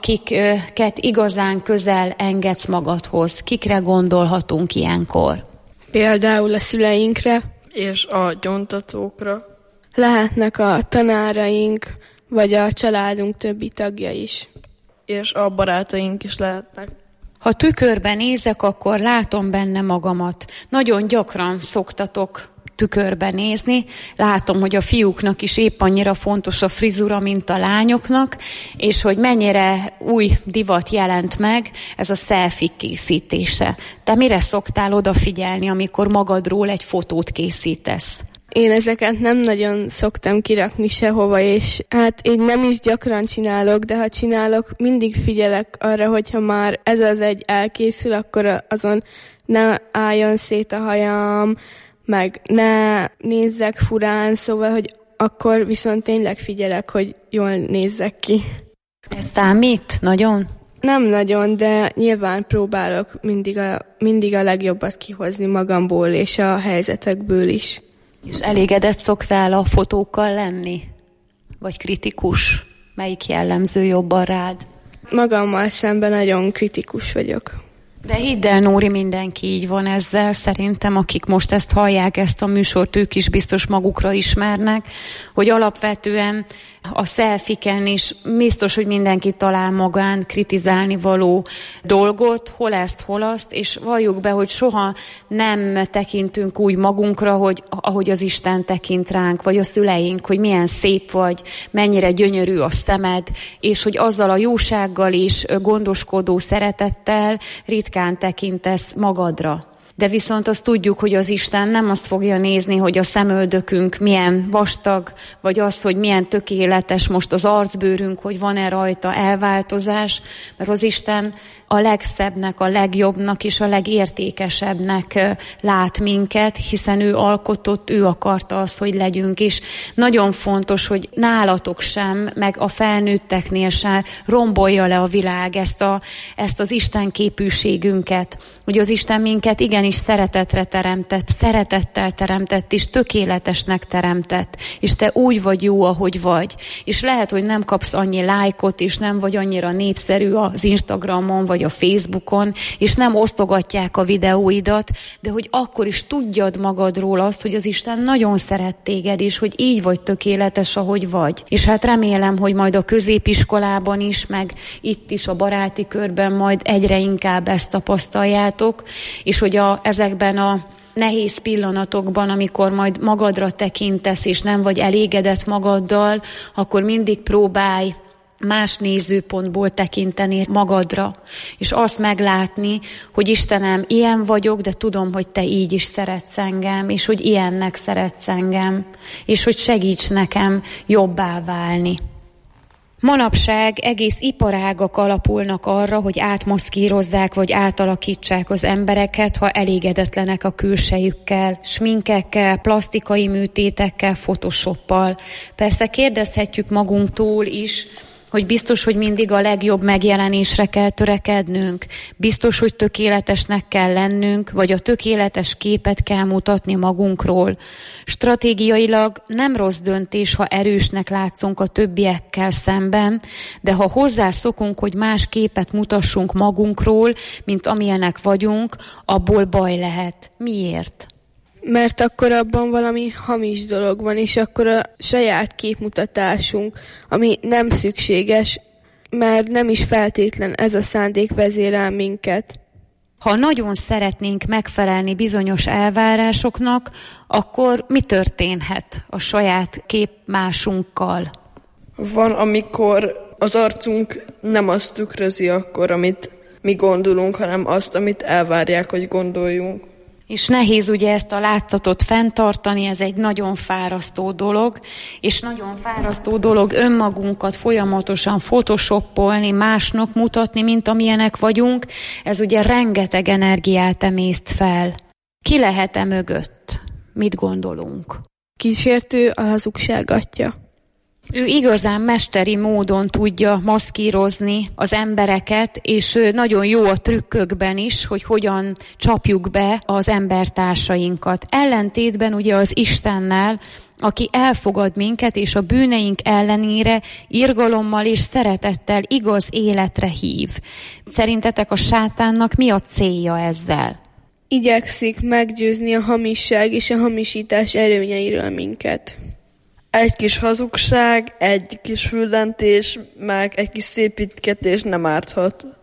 akiket igazán közel engedsz magadhoz. Kikre gondolhatunk ilyenkor? Például a szüleinkre. És a gyóntatókra. Lehetnek a tanáraink, vagy a családunk többi tagja is. És a barátaink is lehetnek. Ha tükörben nézek, akkor látom benne magamat. Nagyon gyakran szoktatok tükörben nézni. Látom, hogy a fiúknak is épp annyira fontos a frizura, mint a lányoknak, és hogy mennyire új divat jelent meg ez a selfie készítése. Te mire szoktál odafigyelni, amikor magadról egy fotót készítesz? Én ezeket nem nagyon szoktam kirakni sehova, és hát én nem is gyakran csinálok, de ha csinálok, mindig figyelek arra, hogyha már ez az egy elkészül, akkor azon ne álljon szét a hajam, meg ne nézzek furán, szóval, hogy akkor viszont tényleg figyelek, hogy jól nézzek ki. Ez számít nagyon? Nem nagyon, de nyilván próbálok mindig a legjobbat kihozni magamból és a helyzetekből is. És elégedett szoktál a fotókkal lenni? Vagy kritikus? Melyik jellemző jobban rád? Magammal szemben nagyon kritikus vagyok. De hidd el, Nóri, mindenki így van ezzel. Szerintem, akik most ezt hallják, ezt a műsort, ők is biztos magukra ismernek, hogy alapvetően a selfiken is biztos, hogy mindenki talál magán kritizálni való dolgot, hol ezt, hol azt, és valljuk be, hogy soha nem tekintünk úgy magunkra, hogy ahogy az Isten tekint ránk, vagy a szüleink, hogy milyen szép vagy, mennyire gyönyörű a szemed, és hogy azzal a jósággal is gondoskodó szeretettel ritkán tekintesz magadra. De viszont azt tudjuk, hogy az Isten nem azt fogja nézni, hogy a szemöldökünk milyen vastag, vagy az, hogy milyen tökéletes most az arcbőrünk, hogy van-e rajta elváltozás, mert az Isten a legszebbnek, a legjobbnak és a legértékesebbnek lát minket, hiszen ő alkotott, ő akarta azt, hogy legyünk is. Nagyon fontos, hogy nálatok sem, meg a felnőtteknél sem rombolja le a világ ezt az Isten képűségünket, hogy az Isten minket igenis szeretetre teremtett, szeretettel teremtett, és tökéletesnek teremtett, és te úgy vagy jó, ahogy vagy. És lehet, hogy nem kapsz annyi lájkot, és nem vagy annyira népszerű az Instagramon, vagy a Facebookon, és nem osztogatják a videóidat, de hogy akkor is tudjad magadról azt, hogy az Isten nagyon szeret téged, és hogy így vagy tökéletes, ahogy vagy. És hát remélem, hogy majd a középiskolában is, meg itt is a baráti körben majd egyre inkább ezt tapasztaljátok, és hogy ezekben a nehéz pillanatokban, amikor majd magadra tekintesz, és nem vagy elégedett magaddal, akkor mindig próbálj más nézőpontból tekinteni magadra, és azt meglátni, hogy Istenem, ilyen vagyok, de tudom, hogy te így is szeretsz engem, és hogy ilyennek szeretsz engem, és hogy segíts nekem jobbá válni. Manapság egész iparágak alapulnak arra, hogy átmaszkírozzák vagy átalakítsák az embereket, ha elégedetlenek a külsejükkel, sminkekkel, plastikai műtétekkel, photoshoppal. Persze kérdezhetjük magunktól is, hogy biztos, hogy mindig a legjobb megjelenésre kell törekednünk, biztos, hogy tökéletesnek kell lennünk, vagy a tökéletes képet kell mutatni magunkról. Stratégiailag nem rossz döntés, ha erősnek látszunk a többiekkel szemben, de ha hozzászokunk, hogy más képet mutassunk magunkról, mint amilyenek vagyunk, abból baj lehet. Miért? Mert akkor abban valami hamis dolog van, és akkor a saját képmutatásunk, ami nem szükséges, mert nem is feltétlen ez a szándék vezérel minket. Ha nagyon szeretnénk megfelelni bizonyos elvárásoknak, akkor mi történhet a saját képmásunkkal? Van, amikor az arcunk nem azt tükrözi akkor, amit mi gondolunk, hanem azt, amit elvárják, hogy gondoljunk. És nehéz ugye ezt a látszatot fenntartani, ez egy nagyon fárasztó dolog, és nagyon fárasztó dolog önmagunkat folyamatosan photoshoppolni, másnak mutatni, mint amilyenek vagyunk, ez ugye rengeteg energiát emészt fel. Ki lehet mögött? Mit gondolunk? Kísértő a hazugság atya. Ő igazán mesteri módon tudja maszkírozni az embereket, és nagyon jó a trükkökben is, hogy hogyan csapjuk be az embertársainkat. Ellentétben ugye az Istennel, aki elfogad minket, és a bűneink ellenére irgalommal és szeretettel igaz életre hív. Szerintetek a sátánnak mi a célja ezzel? Igyekszik meggyőzni a hamisság és a hamisítás előnyeiről minket. Egy kis hazugság, egy kis füllentés, meg egy kis szépítgetés nem árthat.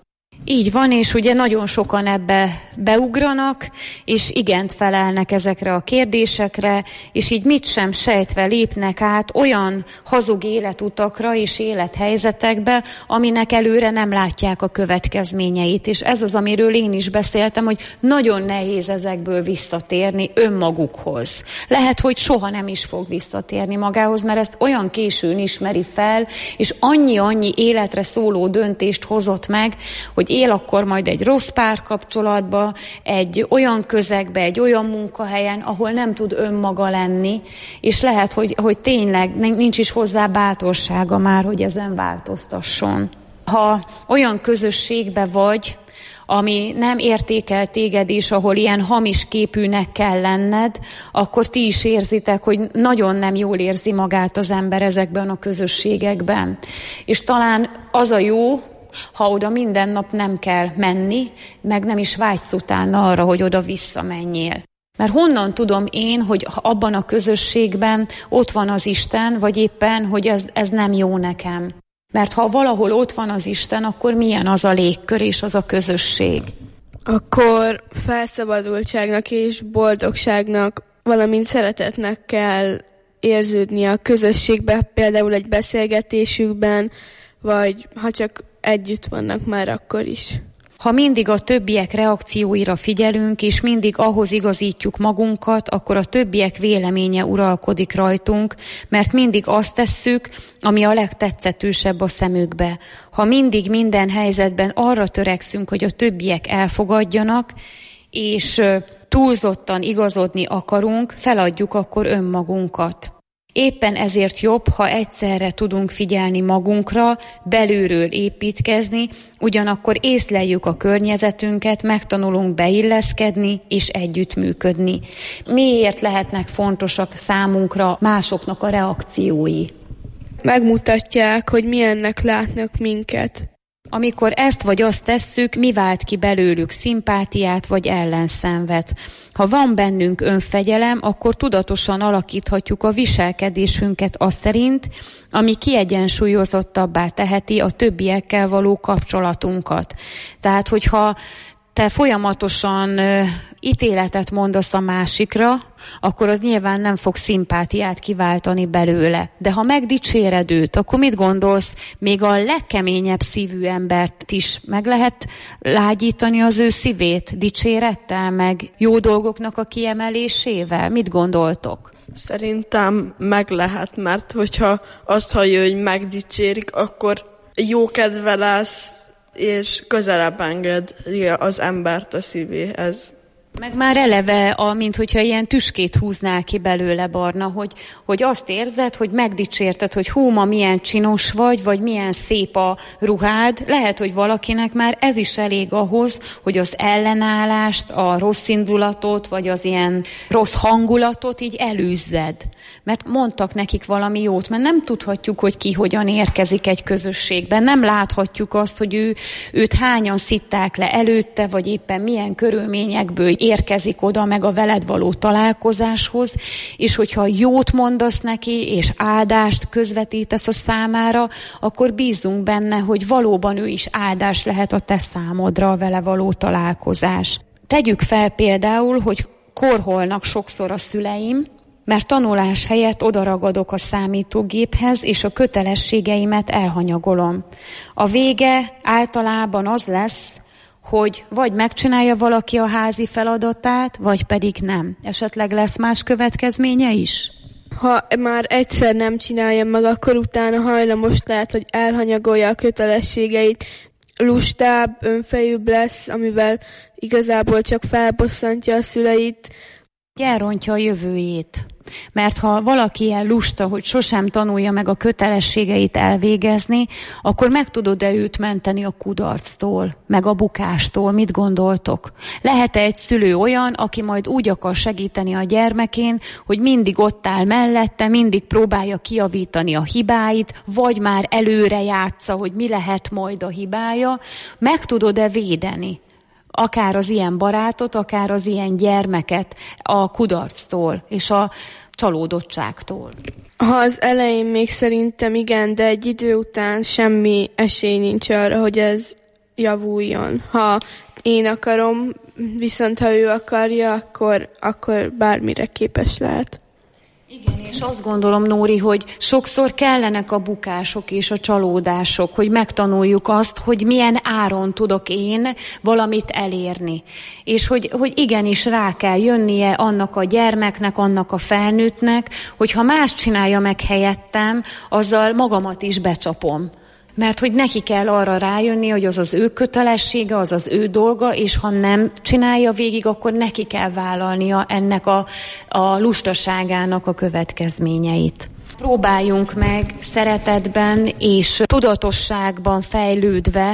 Így van, és ugye nagyon sokan ebbe beugranak, és igent felelnek ezekre a kérdésekre, és így mit sem sejtve lépnek át olyan hazug életutakra és élethelyzetekbe, aminek előre nem látják a következményeit. És ez az, amiről én is beszéltem, hogy nagyon nehéz ezekből visszatérni önmagukhoz. Lehet, hogy soha nem is fog visszatérni magához, mert ezt olyan későn ismeri fel, és annyi életre szóló döntést hozott meg, hogy él akkor majd egy rossz párkapcsolatba, egy olyan közegbe, egy olyan munkahelyen, ahol nem tud önmaga lenni, és lehet, hogy tényleg nincs is hozzá bátorsága már, hogy ezen változtasson. Ha olyan közösségbe vagy, ami nem értékel téged is, ahol ilyen hamis képűnek kell lenned, akkor ti is érzitek, hogy nagyon nem jól érzi magát az ember ezekben a közösségekben. És talán az a jó, ha oda minden nap nem kell menni, meg nem is vágysz utána arra, hogy oda visszamenjél. Mert honnan tudom én, hogy abban a közösségben ott van az Isten, vagy éppen, hogy ez nem jó nekem. Mert ha valahol ott van az Isten, akkor milyen az a légkör és az a közösség? Akkor felszabadultságnak és boldogságnak, valamint szeretetnek kell érződni a közösségben, például egy beszélgetésükben, vagy ha csak együtt vannak már akkor is. Ha mindig a többiek reakcióira figyelünk, és mindig ahhoz igazítjuk magunkat, akkor a többiek véleménye uralkodik rajtunk, mert mindig azt tesszük, ami a legtetszetősebb a szemükbe. Ha mindig minden helyzetben arra törekszünk, hogy a többiek elfogadjanak, és túlzottan igazodni akarunk, feladjuk akkor önmagunkat. Éppen ezért jobb, ha egyszerre tudunk figyelni magunkra, belülről építkezni, ugyanakkor észleljük a környezetünket, megtanulunk beilleszkedni és együttműködni. Miért lehetnek fontosak számunkra másoknak a reakciói? Megmutatják, hogy milyennek látnak minket. Amikor ezt vagy azt tesszük, mi vált ki belőlük szimpátiát vagy ellenszenvet. Ha van bennünk önfegyelem, akkor tudatosan alakíthatjuk a viselkedésünket azt szerint, ami kiegyensúlyozottabbá teheti a többiekkel való kapcsolatunkat. Tehát, hogyha te folyamatosan ítéletet mondasz a másikra, akkor az nyilván nem fog szimpátiát kiváltani belőle. De ha megdicséred őt, akkor mit gondolsz? Még a legkeményebb szívű embert is meg lehet lágyítani az ő szívét dicsérettel, meg jó dolgoknak a kiemelésével? Mit gondoltok? Szerintem meg lehet, mert hogyha azt hallja, hogy megdicsérik, akkor jó kedve lesz, és közelebb engedi az embert a szívéhez. Meg már eleve, mint hogyha ilyen tüskét húznál ki belőle, Barna, hogy azt érzed, hogy megdicsérted, hogy hú, ma milyen csinos vagy milyen szép a ruhád. Lehet, hogy valakinek már ez is elég ahhoz, hogy az ellenállást, a rossz indulatot, vagy az ilyen rossz hangulatot így elűzzed. Mert mondtak nekik valami jót, mert nem tudhatjuk, hogy ki hogyan érkezik egy közösségben. Nem láthatjuk azt, hogy őt hányan szitták le előtte, vagy éppen milyen körülményekből érkezik oda meg a veled való találkozáshoz, és hogyha jót mondasz neki, és áldást közvetítesz a számára, akkor bízzunk benne, hogy valóban ő is áldás lehet a te számodra a vele való találkozás. Tegyük fel például, hogy korholnak sokszor a szüleim, mert tanulás helyett odaragadok a számítógéphez, és a kötelességeimet elhanyagolom. A vége általában az lesz, hogy vagy megcsinálja valaki a házi feladatát, vagy pedig nem. Esetleg lesz más következménye is? Ha már egyszer nem csinálja meg, akkor utána hajlamos lehet, hogy elhanyagolja a kötelességeit, lustább, önfejűbb lesz, amivel igazából csak felbosszantja a szüleit. Elrontja a jövőjét. Mert ha valaki ilyen lusta, hogy sosem tanulja meg a kötelességeit elvégezni, akkor meg tudod-e őt menteni a kudarctól, meg a bukástól? Mit gondoltok? Lehet-e egy szülő olyan, aki majd úgy akar segíteni a gyermekén, hogy mindig ott áll mellette, mindig próbálja kijavítani a hibáit, vagy már előre játsza, hogy mi lehet majd a hibája? Meg tudod-e védeni akár az ilyen barátot, akár az ilyen gyermeket a kudarctól és a csalódottságtól? Ha az elején még szerintem igen, de egy idő után semmi esély nincs arra, hogy ez javuljon. Ha én akarom, viszont ha ő akarja, akkor bármire képes lehet. Igen, és azt gondolom, Nóri, hogy sokszor kellenek a bukások és a csalódások, hogy megtanuljuk azt, hogy milyen áron tudok én valamit elérni. És hogy igenis rá kell jönnie annak a gyermeknek, annak a felnőttnek, hogy ha más csinálja meg helyettem, azzal magamat is becsapom. Mert hogy neki kell arra rájönni, hogy az az ő kötelessége, az az ő dolga, és ha nem csinálja végig, akkor neki kell vállalnia ennek a lustaságának a következményeit. Próbáljunk meg szeretetben és tudatosságban fejlődve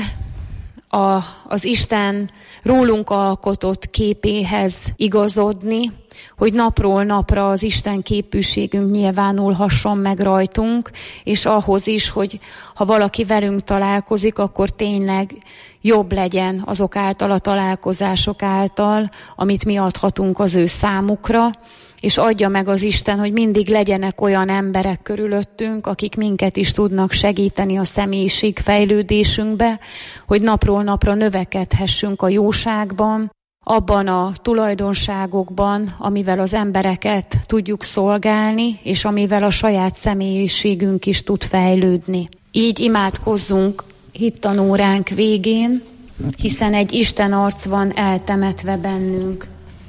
az Isten rólunk alkotott képéhez igazodni, hogy napról napra az Isten képűségünk nyilvánulhasson meg rajtunk, és ahhoz is, hogy ha valaki velünk találkozik, akkor tényleg jobb legyen azok által, a találkozások által, amit mi adhatunk az ő számukra, és adja meg az Isten, hogy mindig legyenek olyan emberek körülöttünk, akik minket is tudnak segíteni a személyiségfejlődésünkbe, hogy napról napra növekedhessünk a jóságban, abban a tulajdonságokban, amivel az embereket tudjuk szolgálni, és amivel a saját személyiségünk is tud fejlődni. Így imádkozzunk hittanóránk végén, hiszen egy Isten arc van eltemetve bennünk.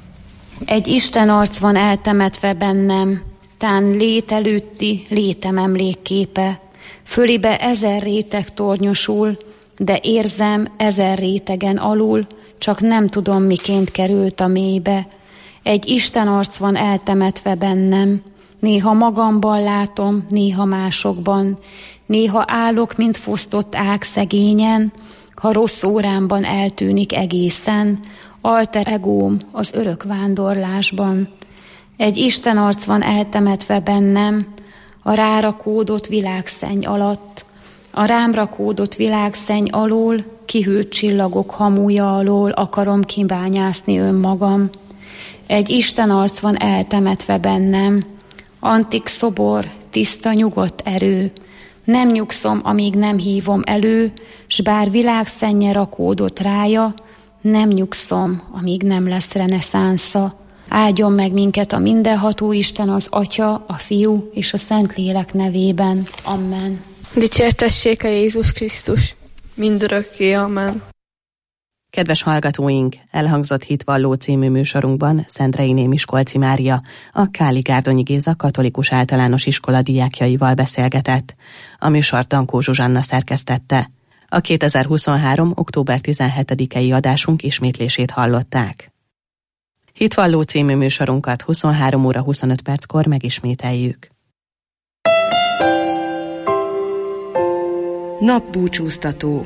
Egy Isten arc van eltemetve bennem, tán lét előtti létem emlékképe. Fölébe 1000 réteg tornyosul, de érzem 1000 rétegen alul, csak nem tudom, miként került a mélybe. Egy Isten arc van eltemetve bennem, néha magamban látom, néha másokban. Néha állok, mint fosztott ág szegényen, ha rossz órámban eltűnik egészen, alter egóm az örök vándorlásban. Egy Isten arc van eltemetve bennem, a rárakódott világszenny alatt, a rám rakódott világszenny alól, kihűlt csillagok hamúja alól akarom kibányászni önmagam. Egy Isten arc van eltemetve bennem, antik szobor, tiszta nyugodt erő. Nem nyugszom, amíg nem hívom elő, s bár világszennyre rakódott rája, nem nyugszom, amíg nem lesz reneszánsza. Áldjon meg minket a mindenható Isten, az Atya, a Fiú és a Szentlélek nevében. Amen. Dicsértessék a Jézus Krisztus. Mindörökké, amen. Kedves hallgatóink, elhangzott Hitvalló című műsorunkban Szentrei Miskolci Mária, a Káli-Gárdonyi Géza Katolikus Általános Iskola diákjaival beszélgetett. A műsort Dankó Zsuzsanna szerkesztette. A 2023. október 17-i adásunk ismétlését hallották. Hitvalló című műsorunkat 23 óra 25 perckor megismételjük. Napbúcsúztató.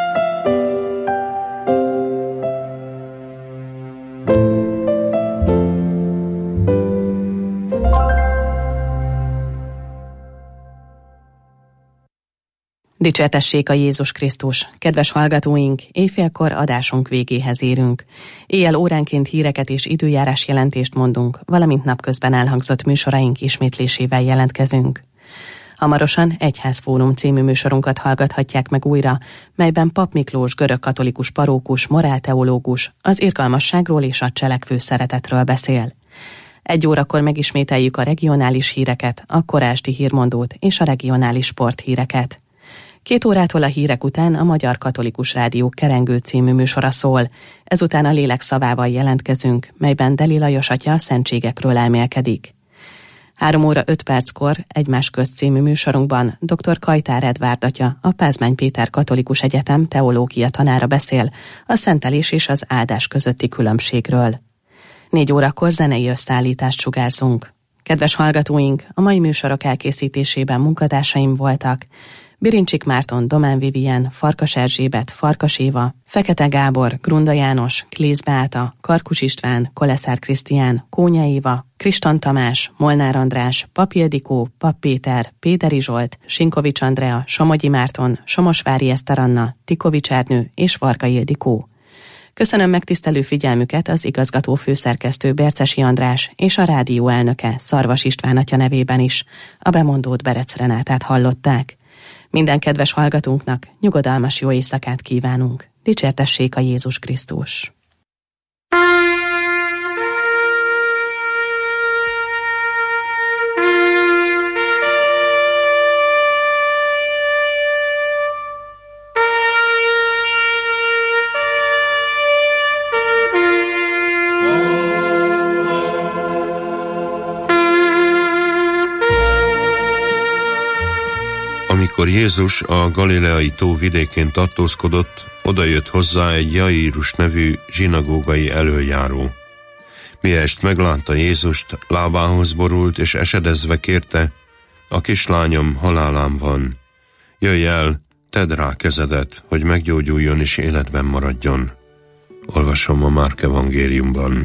Dicsértessék a Jézus Krisztus! Kedves hallgatóink, éjfélkor adásunk végéhez érünk. Éjjel óránként híreket és időjárás jelentést mondunk, valamint napközben elhangzott műsoraink ismétlésével jelentkezünk. Hamarosan Egyházfórum című műsorunkat hallgathatják meg újra, melyben Pap Miklós görögkatolikus parókus, morálteológus az irgalmasságról és a cselekvő szeretetről beszél. 1 órakor megismételjük a regionális híreket, a kora esti hírmondót és a regionális sporthíreket. 2 órától a hírek után a Magyar Katolikus Rádió Kerengő című műsora szól, ezután a lélek szavával jelentkezünk, melyben Deli Lajos atya a szentségekről elmélkedik. 3 óra 5 perckor Egymás közt című műsorunkban dr. Kajtár Edvárd atya, a Pázmány Péter Katolikus Egyetem teológia tanára beszél a szentelés és az áldás közötti különbségről. 4 órakor zenei összeállítást sugárzunk. Kedves hallgatóink, a mai műsorok elkészítésében munkatársaim voltak Birincsik Márton, Domán Vivien, Farkas Erzsébet, Farkas Éva, Fekete Gábor, Grunda János, Klész Beáta, Karkus István, Koleszár Krisztián, Kónya Éva, Kriston Tamás, Molnár András, Pap Ildikó, Pap Péter, Péteri Zsolt, Sinkovics Andrea, Somogyi Márton, Somosvári Eszter Anna, Tikovics Ernő és Varga Ildikó. Köszönöm megtisztelő figyelmüket az igazgató főszerkesztő Bercesi András és a rádió elnöke Szarvas István atya nevében is. A bemondót Berec Renátát hallották. Minden kedves hallgatónknak nyugodalmas jó éjszakát kívánunk. Dicsértessék a Jézus Krisztus! Amikor Jézus a galileai tó vidékén tartózkodott, odajött hozzá egy Jairus nevű zsinagógai elöljáró. Miest meglátta Jézust, lábához borult, és esedezve kérte: a kislányom halálán van. Jöjj el, tedd rá kezedet, hogy meggyógyuljon és életben maradjon. Olvasom a Márk evangéliumban.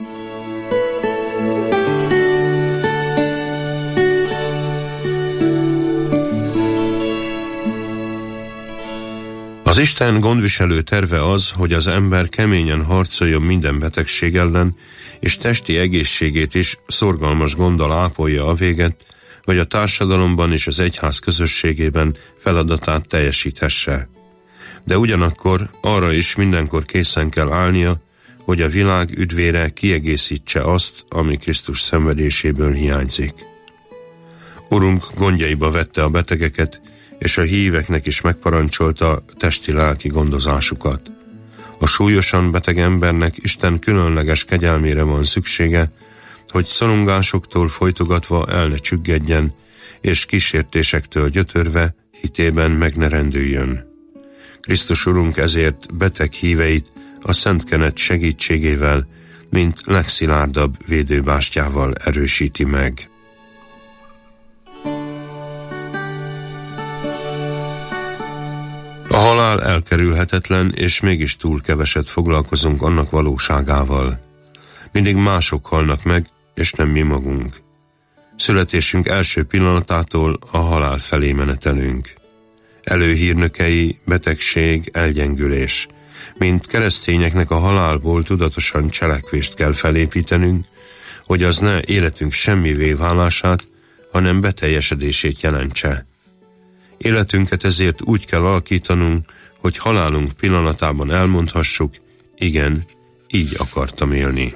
Az Isten gondviselő terve az, hogy az ember keményen harcoljon minden betegség ellen, és testi egészségét is szorgalmas gonddal ápolja a véget, vagy a társadalomban és az egyház közösségében feladatát teljesíthesse. De ugyanakkor arra is mindenkor készen kell állnia, hogy a világ üdvére kiegészítse azt, ami Krisztus szenvedéséből hiányzik. Urunk gondjaiba vette a betegeket, és a híveknek is megparancsolta testi-lelki gondozásukat. A súlyosan beteg embernek Isten különleges kegyelmére van szüksége, hogy szorongásoktól folytogatva el ne csüggedjen, és kísértésektől gyötörve hitében meg ne rendüljön. Krisztus Urunk ezért beteg híveit a Szent Kenet segítségével, mint legszilárdabb védőbástyával erősíti meg. A halál elkerülhetetlen, és mégis túl keveset foglalkozunk annak valóságával. Mindig mások halnak meg, és nem mi magunk. Születésünk első pillanatától a halál felé menetelünk. Előhírnökei, betegség, elgyengülés. Mint keresztényeknek a halálból tudatosan cselekvést kell felépítenünk, hogy az ne életünk semmivé válását, hanem beteljesedését jelentse. Életünket ezért úgy kell alakítanunk, hogy halálunk pillanatában elmondhassuk: igen, így akartam élni.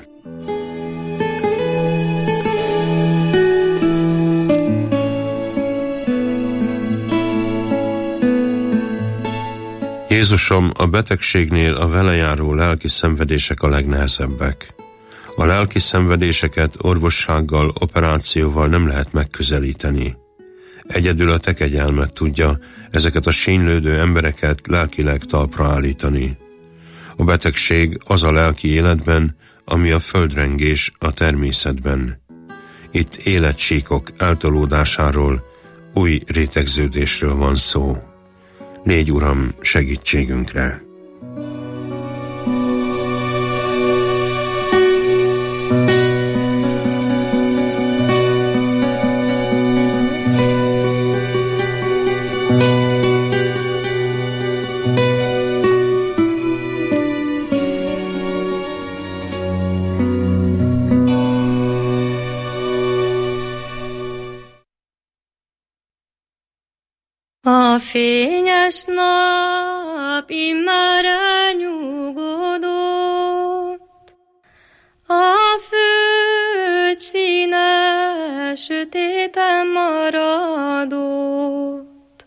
Jézusom, a betegségnél a vele járó lelki szenvedések a legnehezebbek. A lelki szenvedéseket orvossággal, operációval nem lehet megközelíteni. Egyedül a te kegyelmed tudja ezeket a sínylődő embereket lelkileg talpra állítani. A betegség az a lelki életben, ami a földrengés a természetben. Itt életsíkok eltolódásáról, új rétegződésről van szó. Légy, Uram, segítségünkre! A fényes nap immár elnyugodott, a föld színe sötéten maradott.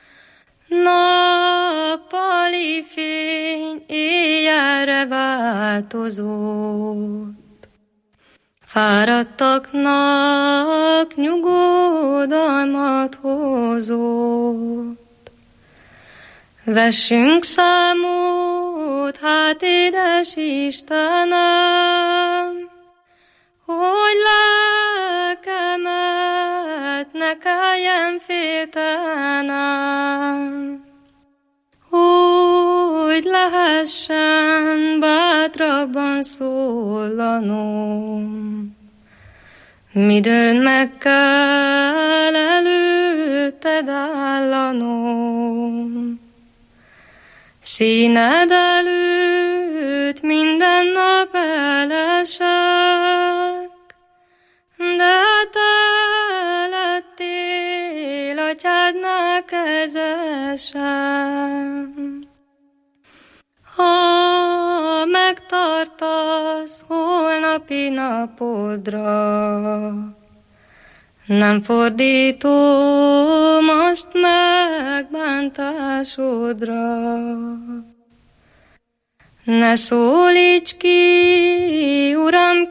Nappali fény éjjelre változott, fáradtaknak nyugodalmat hozott. Vessünk számot, hát édes Istenem, hogy lelkemet ne kelljen féltenem, hogy lehessen bátrabban szólanom. Midőn meg kell előtted állanom, színed előtt minden nap elesek, de te lettél atyádnál kezesem. válasz holnapi napodra. Nem fordítom azt megbántásodra. Ne szólíts ki, Uram,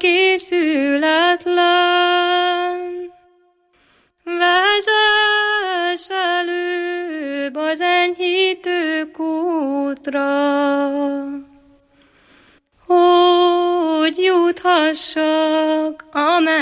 készületlen, vezess előbb az enyhítő kútra, hogy juthassak a